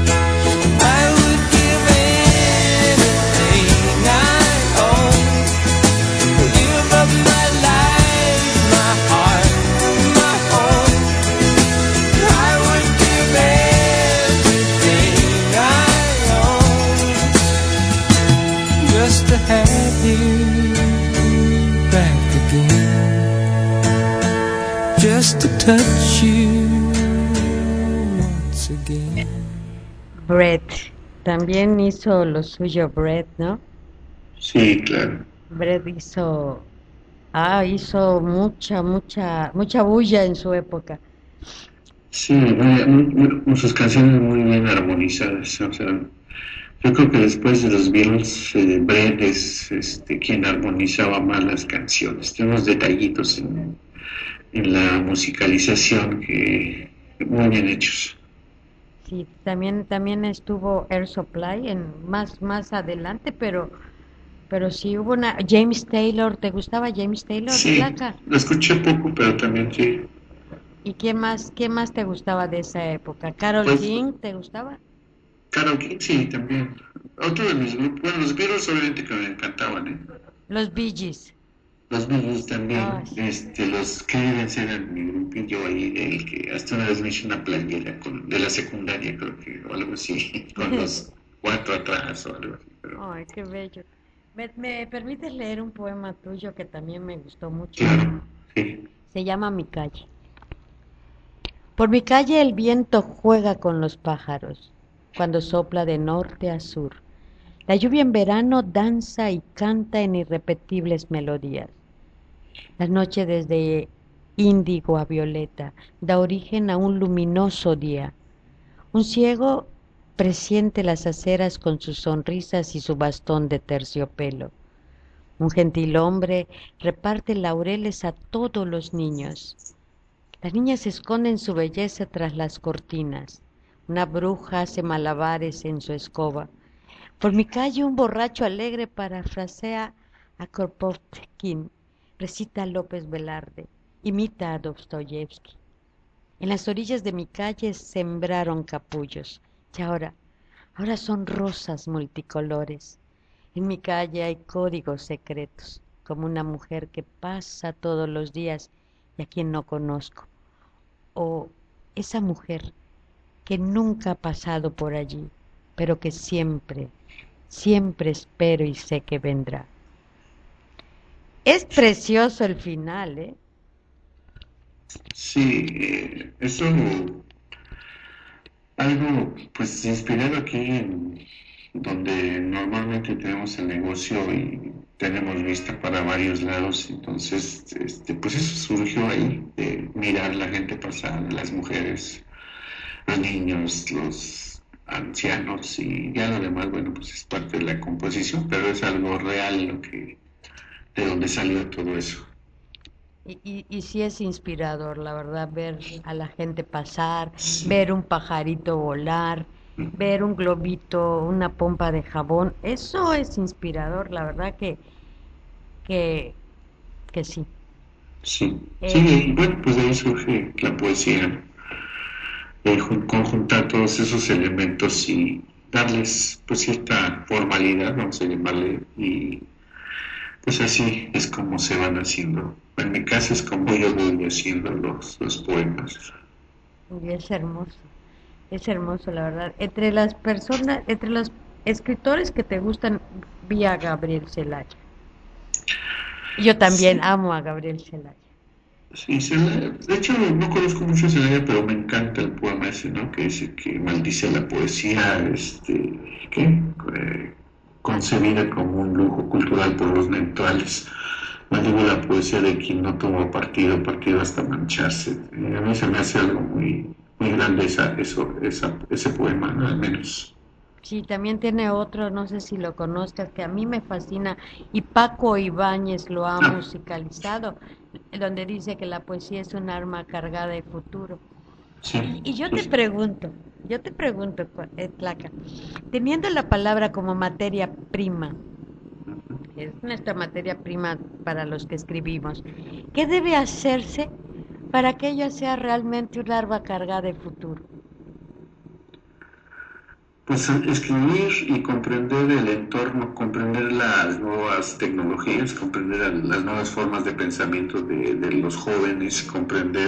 Just to touch you once again. Bread, también hizo lo suyo Bread, ¿no? Sí, claro. Bread hizo, ah, hizo mucha, mucha, mucha bulla en su época. Sí, muy, muy, sus canciones muy bien armonizadas, o sea, yo creo que después de los Beatles, eh, Bread es este, quien armonizaba más las canciones, tiene unos detallitos en, en la musicalización que muy bien hechos. Sí, también también estuvo Air Supply en más más adelante, pero Pero sí hubo una... James Taylor, ¿te gustaba James Taylor, Sí, Flaca? lo escuché poco, pero también sí. ¿Y quién más, qué más te gustaba de esa época? ¿Carol Pues King te gustaba? Karol King, sí, también. Otro de mis grupos, bueno, los Beatles obviamente que me encantaban, ¿eh? Los Bee Gees. Los Beatles también, Ay, este, los Creedence eran mi grupillo ahí, el que hasta una vez me hice una playera con, de la secundaria, creo que, o algo así, con los cuatro atrás o algo así, pero ay, qué bello. ¿Me, me permites leer un poema tuyo que también me gustó mucho? claro, sí. Se llama Mi calle. Por mi calle el viento juega con los pájaros, cuando sopla de norte a sur. La lluvia en verano danza y canta en irrepetibles melodías. La noche desde índigo a violeta da origen a un luminoso día. Un ciego presiente las aceras con sus sonrisas y su bastón de terciopelo. Un gentilhombre reparte laureles a todos los niños. Las niñas se esconden su belleza tras las cortinas. Una bruja hace malabares en su escoba. Por mi calle un borracho alegre parafrasea a Kropotkin, recita a López Velarde, imita a Dostoyevsky. En las orillas de mi calle sembraron capullos y ahora, ahora son rosas multicolores. En mi calle hay códigos secretos, como una mujer que pasa todos los días y a quien no conozco, o esa mujer que nunca ha pasado por allí, pero que siempre, siempre espero y sé que vendrá. Es precioso el final, ¿eh? Sí, eh, eso, algo, pues inspirado aquí en donde normalmente tenemos el negocio y tenemos vista para varios lados, entonces, este, pues eso surgió ahí, de mirar la gente pasar, las mujeres, los niños, los ancianos y ya lo demás, bueno, pues es parte de la composición, pero es algo real lo que, de donde salió todo eso. Y, y, y sí es inspirador, la verdad, ver a la gente pasar, Sí. ver un pajarito volar, ver un globito, una pompa de jabón, eso es inspirador, la verdad que, que, que sí. Sí, sí, Eh, y bueno, pues de ahí surge la poesía, el jun- conjuntar todos esos elementos y darles pues cierta formalidad, vamos a llamarle, y pues así es como se van haciendo. En mi caso es como yo voy haciendo los, los poemas. y es hermoso, es hermoso, la verdad. Entre las personas, entre los escritores que te gustan, vi a Gabriel Celaya. Yo también Sí, amo a Gabriel Celaya. sí, Celaya- de hecho no conozco mucho a Celaya, pero me encanta el poema ese, ¿no? Que dice que maldice la poesía, este, ¿qué? Eh, concebida como un lujo cultural por los neutrales. Maldigo la poesía de quien no toma partido, partido hasta mancharse. Eh, a mí se me hace algo muy, muy grande esa, eso, esa, ese poema, ¿no? Al menos. Sí, también tiene otro, no sé si lo conozcas, que a mí me fascina, y Paco Ibáñez lo ha Ah, musicalizado, donde dice que la poesía es un arma cargada de futuro. sí, Y, y yo te pues, pregunto, yo te pregunto, eh, Tlaca, teniendo la palabra como materia prima, es nuestra materia prima para los que escribimos, ¿qué debe hacerse para que ella sea realmente un arma cargada de futuro? pues escribir y comprender el entorno, comprender las nuevas tecnologías, comprender las nuevas formas de pensamiento de, de los jóvenes, comprender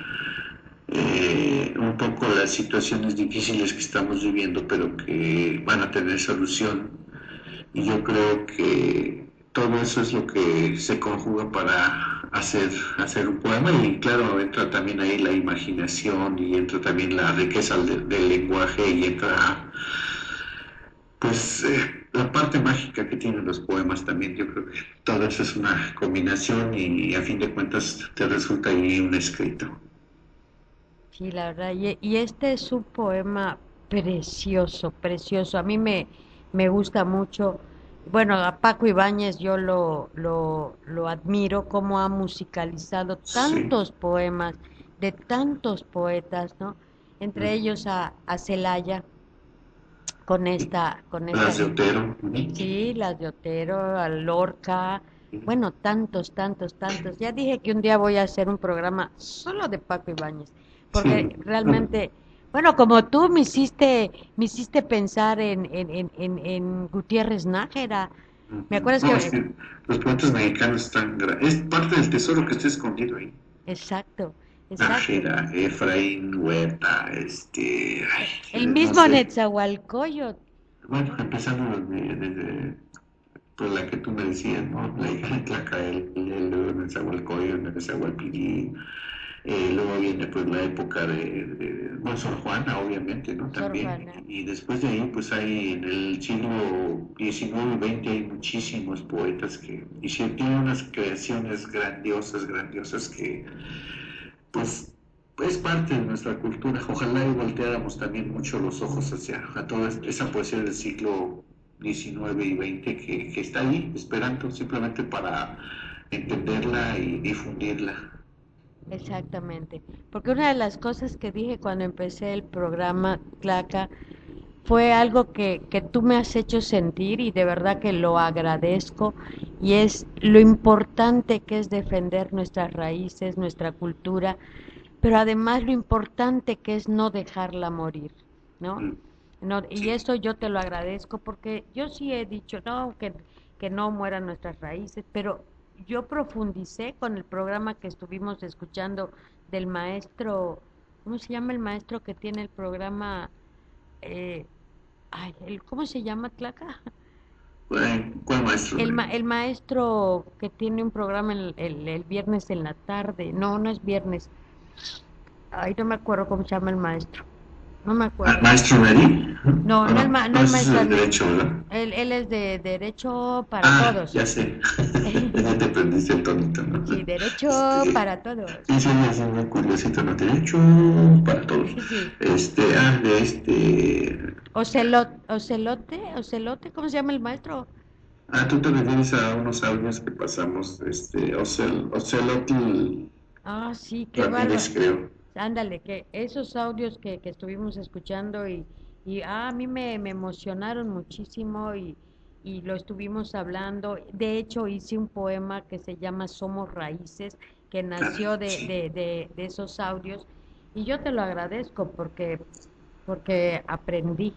eh, un poco las situaciones difíciles que estamos viviendo, pero que van a tener solución. Y yo creo que todo eso es lo que se conjuga para hacer, hacer un poema y claro, entra también ahí la imaginación y entra también la riqueza del, del lenguaje y entra pues eh, la parte mágica que tienen los poemas también. Yo creo que todo eso es una combinación y a fin de cuentas te resulta ahí un escrito. Sí, la verdad, y, y este es un poema precioso, precioso. A mí me, me gusta mucho. Bueno, a Paco Ibáñez yo lo, lo, lo admiro, cómo ha musicalizado Sí. tantos poemas de tantos poetas, ¿no? Entre Mm. ellos a, a Celaya. con esta, con esta. Las de Otero. Sí, las de Otero, a Lorca, bueno, tantos, tantos, tantos. Ya dije que un día voy a hacer un programa solo de Paco Ibáñez, porque Sí. realmente, bueno, como tú me hiciste, me hiciste pensar en, en, en, en, en Gutiérrez Nájera. ¿Me acuerdas No, que...? es que los poetas mexicanos están... gra- Es parte del tesoro que está escondido ahí. Exacto, exacto. Nájera, Efraín Huerta, este... ay, El no mismo sé. Netzahualcóyotl. Bueno, empezando desde, desde pues, la que tú me decías, ¿no? La hija de Tlacael, luego en el Zahualcoyo, en el Zahualpillín, eh, luego viene pues la época de, de bueno, Sor Juana, obviamente, ¿no? Sor También, Juana. y después de ahí pues hay en el siglo diecinueve y veinte hay muchísimos poetas que hicieron, tienen unas creaciones grandiosas, grandiosas que pues es parte de nuestra cultura. Ojalá y volteáramos también mucho los ojos hacia a toda esa poesía del siglo diecinueve y veinte que, que está ahí esperando simplemente para entenderla y difundirla. Exactamente, porque una de las cosas que dije cuando empecé el programa, Tlaca, fue algo que, que tú me has hecho sentir y de verdad que lo agradezco, y es lo importante que es defender nuestras raíces, nuestra cultura, pero además lo importante que es no dejarla morir, ¿no? Mm. No, y Sí. eso yo te lo agradezco porque yo sí he dicho, no, que, que no mueran nuestras raíces, pero yo profundicé con el programa que estuvimos escuchando del maestro, ¿cómo se llama el maestro que tiene el programa? Eh, ay, el, ¿cómo se llama, Tlaca? Eh, ¿Cuál maestro? El, ma, el maestro que tiene un programa el, el, el viernes en la tarde, no, no es viernes, ay, no me acuerdo cómo se llama el maestro, no me acuerdo. Ah, ¿Maestro Neri? No, ¿O no el, ma, no el ese es maestro, el derecho, ¿verdad? él, él es de Derecho para Ah, Todos. ya sé. Ya te prendiste el tonito, ¿no? Sí, Derecho Este, para Todos. Sí, sí, es muy curiosito, ¿no? Derecho para todos. Sí. Este, ah, de este... Ocelot, Ocelote, Ocelote, ¿cómo se llama el maestro? Ah, tú te refieres a unos audios que pasamos, este, Ocel, Ocelotl Ah, sí, qué bárbaro. Ramírez, creo. Ándale, que esos audios que, que estuvimos escuchando y, y ah, a mí me, me emocionaron muchísimo y, y lo estuvimos hablando. De hecho, hice un poema que se llama Somos Raíces, que nació de, Sí. de, de, de esos audios, y yo te lo agradezco porque, porque aprendí,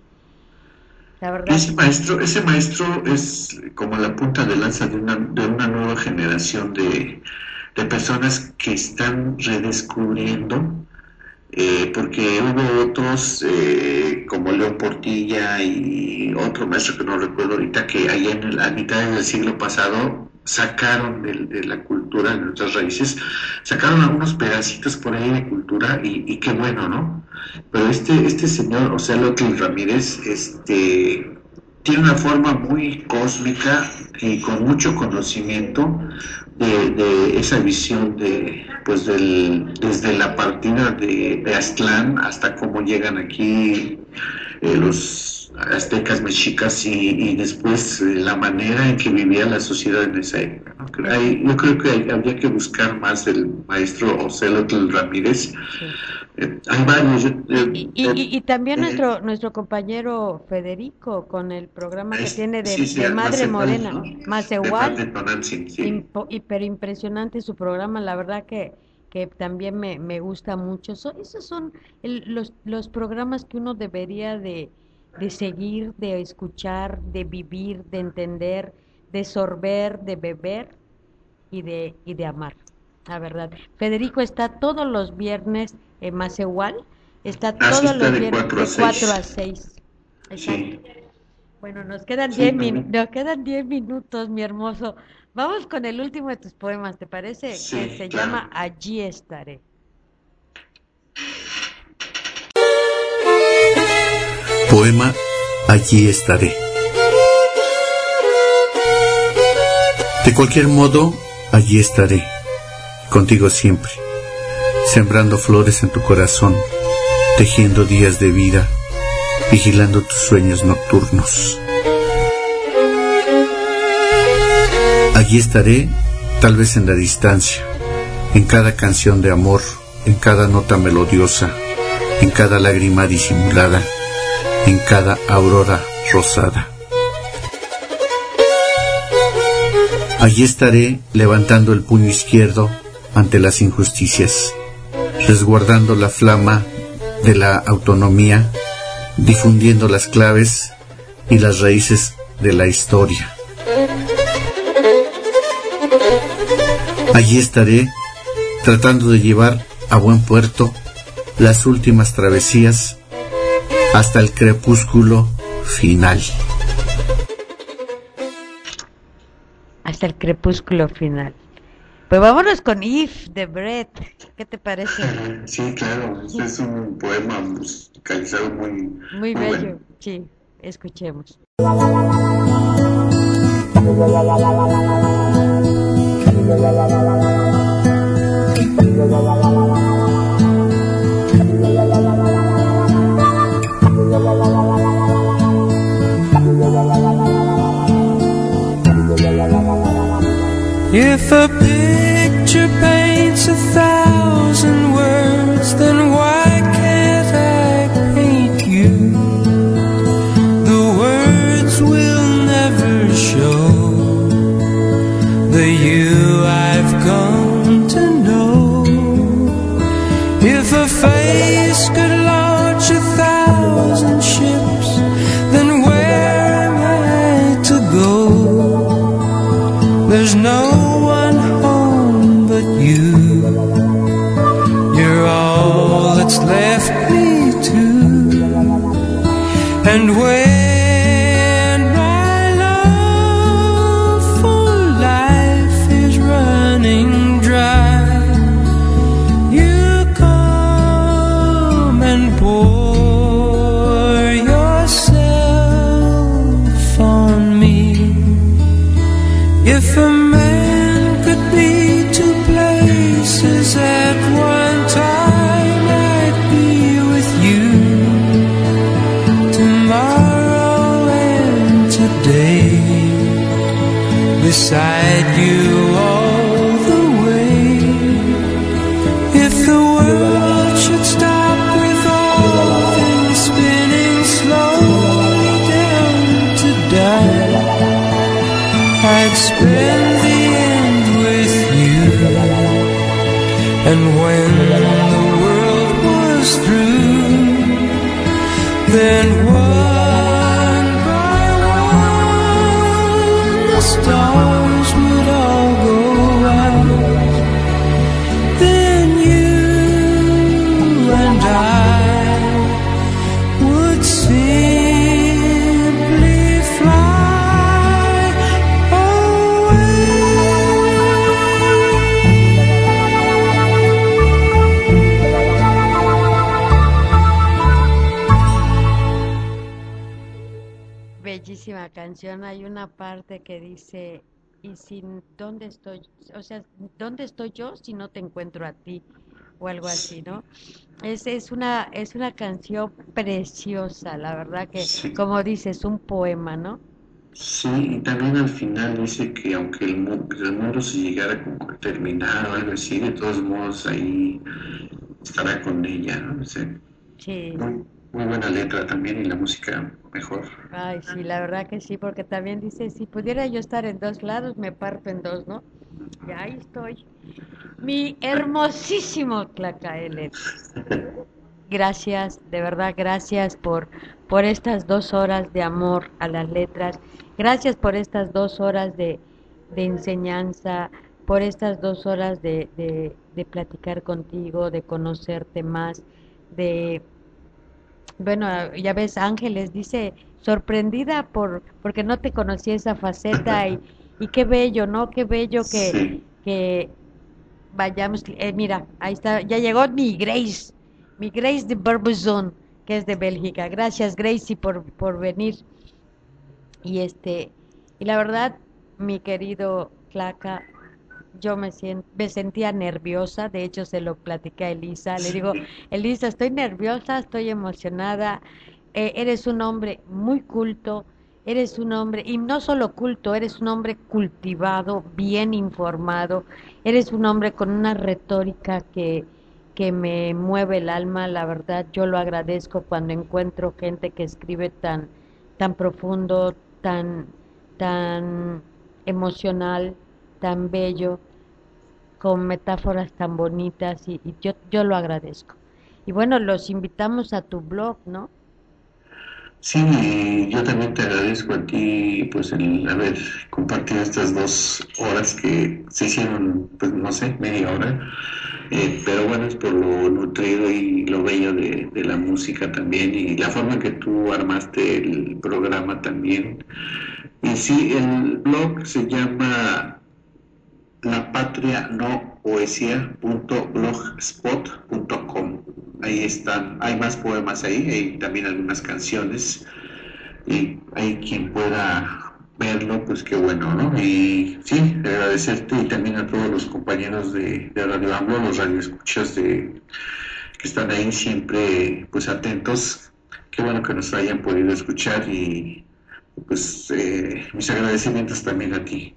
la Y verdad. ese maestro, ese maestro es como la punta de lanza de una, de una nueva generación de, de personas que están redescubriendo, eh, porque hubo otros eh, como León Portilla y otro maestro que no recuerdo ahorita, que allá en la mitad del siglo pasado sacaron de, de la cultura, de nuestras raíces, sacaron algunos pedacitos por ahí de cultura y, y qué bueno, ¿no? Pero este, este señor, Ocelotl Ramírez, este, tiene una forma muy cósmica y con mucho conocimiento de, de esa visión de, pues del, desde la partida de, de Aztlán hasta cómo llegan aquí eh, los aztecas, mexicas y, y después eh, la manera en que vivía la sociedad en esa época, ¿no? Hay, yo creo que hay, habría que buscar más del maestro Ocelotl Ramírez. Sí. Eh, hay varios. Yo, eh, Y, y, y, y también eh, nuestro nuestro compañero Federico con el programa que es- tiene de, sí, sí, de Madre Macehual, Morena, ¿no? De Macehual, Padre Tonantzin, sí. impo- hiper impresionante su programa, la verdad que, que también me, me gusta mucho. So- esos son el- los, los programas que uno debería de, de seguir, de escuchar, de vivir, de entender, de sorber, de beber y de, y de amar, la verdad. Federico está todos los viernes en Macehual, está Ah, sí, todos está los de viernes cuatro a de cuatro seis. a seis. Exacto. Sí. Bueno, nos quedan Sí, diez min- también. nos quedan diez minutos, mi hermoso. Vamos con el último de tus poemas, ¿te parece? Sí, Que se claro. llama Allí estaré. Poema Allí estaré. De cualquier modo, allí estaré, contigo siempre, sembrando flores en tu corazón, tejiendo días de vida, vigilando tus sueños nocturnos. Allí estaré, tal vez en la distancia, en cada canción de amor, en cada nota melodiosa, en cada lágrima disimulada, en cada aurora rosada. Allí estaré levantando el puño izquierdo ante las injusticias, resguardando la flama de la autonomía, difundiendo las claves y las raíces de la historia. Allí estaré tratando de llevar a buen puerto las últimas travesías hasta el crepúsculo final. Hasta el crepúsculo final. Pues vámonos con If de Brett. ¿Qué te parece? Sí, claro, este es un poema musicalizado muy, Muy muy bello. bueno. Sí, escuchemos. If a picture paints a thousand words, then why can't I paint you? The words will never show the you I've come to know. If a face could launch a thousand ships, then where am I to go? There's no one home but you. You're all that's left me to. And when my love for life is running dry, you come and pour yourself on me. If a man could be two places at one time, I'd be with you tomorrow and today, beside you all the way. If the world should stop with all things spinning slowly down to die, I'd spend the end with you. And when the world was through, then one by one the stars would all go out. Then you and I would simply fly away. Bellísima canción. Hay una parte que dice, y sin dónde estoy, o sea, ¿dónde estoy yo si no te encuentro a ti? O algo así, ¿no? Es, es una, es una canción preciosa, la verdad que, Sí. como dices, un poema, ¿no? Sí, y también al final dice que aunque el, mu- el mundo se llegara como a terminar o algo así, de todos modos ahí estará con ella, ¿no? O sea, Sí. muy, muy buena letra también y la música mejor. Ay, sí, la verdad que sí, porque también dice, si pudiera yo estar en dos lados, me parto en dos, ¿no? Y ahí estoy. Mi hermosísimo Tlacaelel. Gracias, de verdad, gracias por, por estas dos horas de amor a las letras. Gracias por estas dos horas de, de enseñanza, por estas dos horas de, de, de platicar contigo, de conocerte más, de... Bueno, ya ves, Ángeles dice, sorprendida por porque no te conocía esa faceta y, y qué bello, ¿no? Qué bello que, Sí, que vayamos. Eh, mira, ahí está, ya llegó mi Grace, mi Grace de Barbizon, que es de Bélgica. Gracias, Gracie, por, por venir. Y este, y la verdad, mi querido Tlaca, yo me sien- me sentía nerviosa, de hecho se lo platiqué a Elisa, le digo, Elisa, estoy nerviosa, estoy emocionada, eh, eres un hombre muy culto, eres un hombre, y no solo culto, eres un hombre cultivado, bien informado, eres un hombre con una retórica que, que me mueve el alma, la verdad, yo lo agradezco cuando encuentro gente que escribe tan, tan profundo, tan, tan emocional, tan bello, con metáforas tan bonitas y, y yo, yo lo agradezco. Y bueno, los invitamos a tu blog, ¿no? Sí, yo también te agradezco a ti, pues, el haber compartido estas dos horas que se hicieron, pues, no sé, media hora, eh, pero bueno, es por lo nutrido y lo bello de, de la música también y la forma en que tú armaste el programa también. Y sí, el blog se llama la patria no poesía punto blogspot punto com. Ahí están, hay más poemas ahí, hay también algunas canciones y hay quien pueda verlo, pues qué bueno, ¿no? Y sí, agradecerte y también a todos los compañeros de, de Radio AMLO, los radioescuchas de, que están ahí siempre pues atentos. Qué bueno que nos hayan podido escuchar y pues eh, mis agradecimientos también a ti.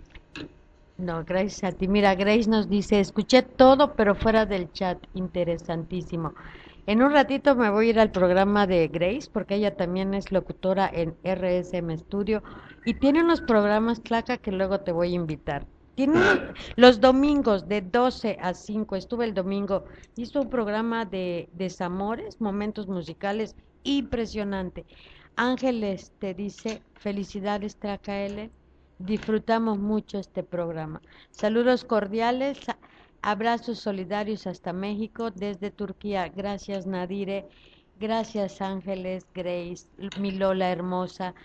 No, gracias a ti. Mira, Grace nos dice, escuché todo, pero fuera del chat, interesantísimo. En un ratito me voy a ir al programa de Grace, porque ella también es locutora en R S M Studio y tiene unos programas, Tlaca, que luego te voy a invitar. Tiene unos, los domingos de doce a cinco, estuve el domingo, hizo un programa de desamores, momentos musicales, impresionante. Ángeles te dice, felicidades, Tlaca L. Disfrutamos mucho este programa. Saludos cordiales, abrazos solidarios hasta México, desde Turquía. Gracias, Nadire. Gracias, Ángeles, Grace, mi Lola hermosa.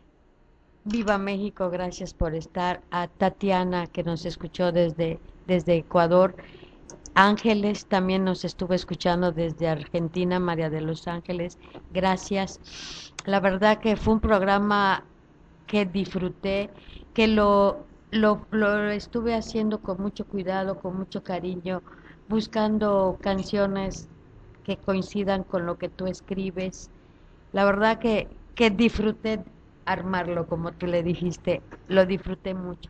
Viva México, gracias por estar. A Tatiana, que nos escuchó desde, desde Ecuador. Ángeles también nos estuvo escuchando desde Argentina, María de los Ángeles. Gracias. La verdad que fue un programa que disfruté, que lo, lo, lo estuve haciendo con mucho cuidado, con mucho cariño, buscando canciones que coincidan con lo que tú escribes. La verdad que, que disfruté armarlo, como tú le dijiste, lo disfruté mucho.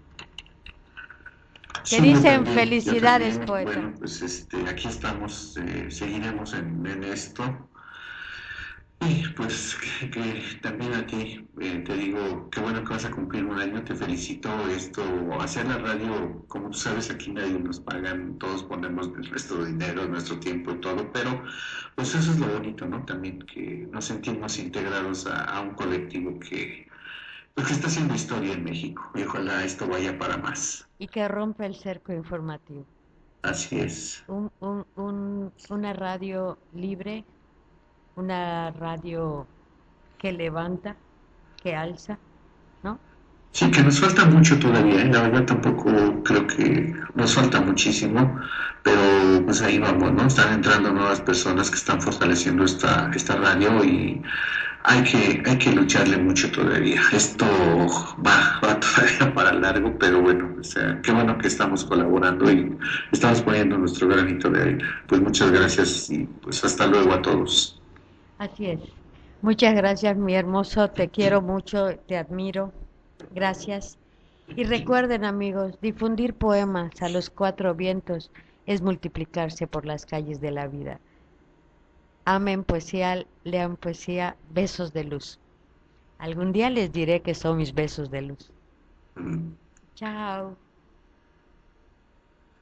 Sí, Te dicen también, felicidades, también, poeta. bueno, pues este, aquí estamos, eh, seguiremos en, en esto. Y pues que, que también a ti eh, te digo, qué bueno que vas a cumplir un año, te felicito. Esto, hacer la radio, como tú sabes, aquí nadie nos pagan, todos ponemos nuestro dinero, nuestro tiempo y todo, pero pues eso es lo bonito, ¿no? También que nos sentimos integrados a, a un colectivo que, pues, que está haciendo historia en México y ojalá esto vaya para más. Y que rompe el cerco informativo. Así es. Un, un, un, una radio libre, una radio que levanta, que alza, ¿no? Sí, que nos falta mucho todavía, ¿eh? La verdad tampoco creo que nos falta muchísimo, pero pues ahí vamos, ¿no? Están entrando nuevas personas que están fortaleciendo esta, esta radio y hay que, hay que lucharle mucho todavía. Esto va, va todavía para largo, pero bueno, o sea, qué bueno que estamos colaborando y estamos poniendo nuestro granito de arena. Pues muchas gracias y pues hasta luego a todos. Así es. Muchas gracias, mi hermoso, te quiero mucho, te admiro. Gracias. Y recuerden, amigos, difundir poemas a los cuatro vientos es multiplicarse por las calles de la vida. Amen poesía, lean poesía, besos de luz. Algún día les diré que son mis besos de luz. Mm. Chao.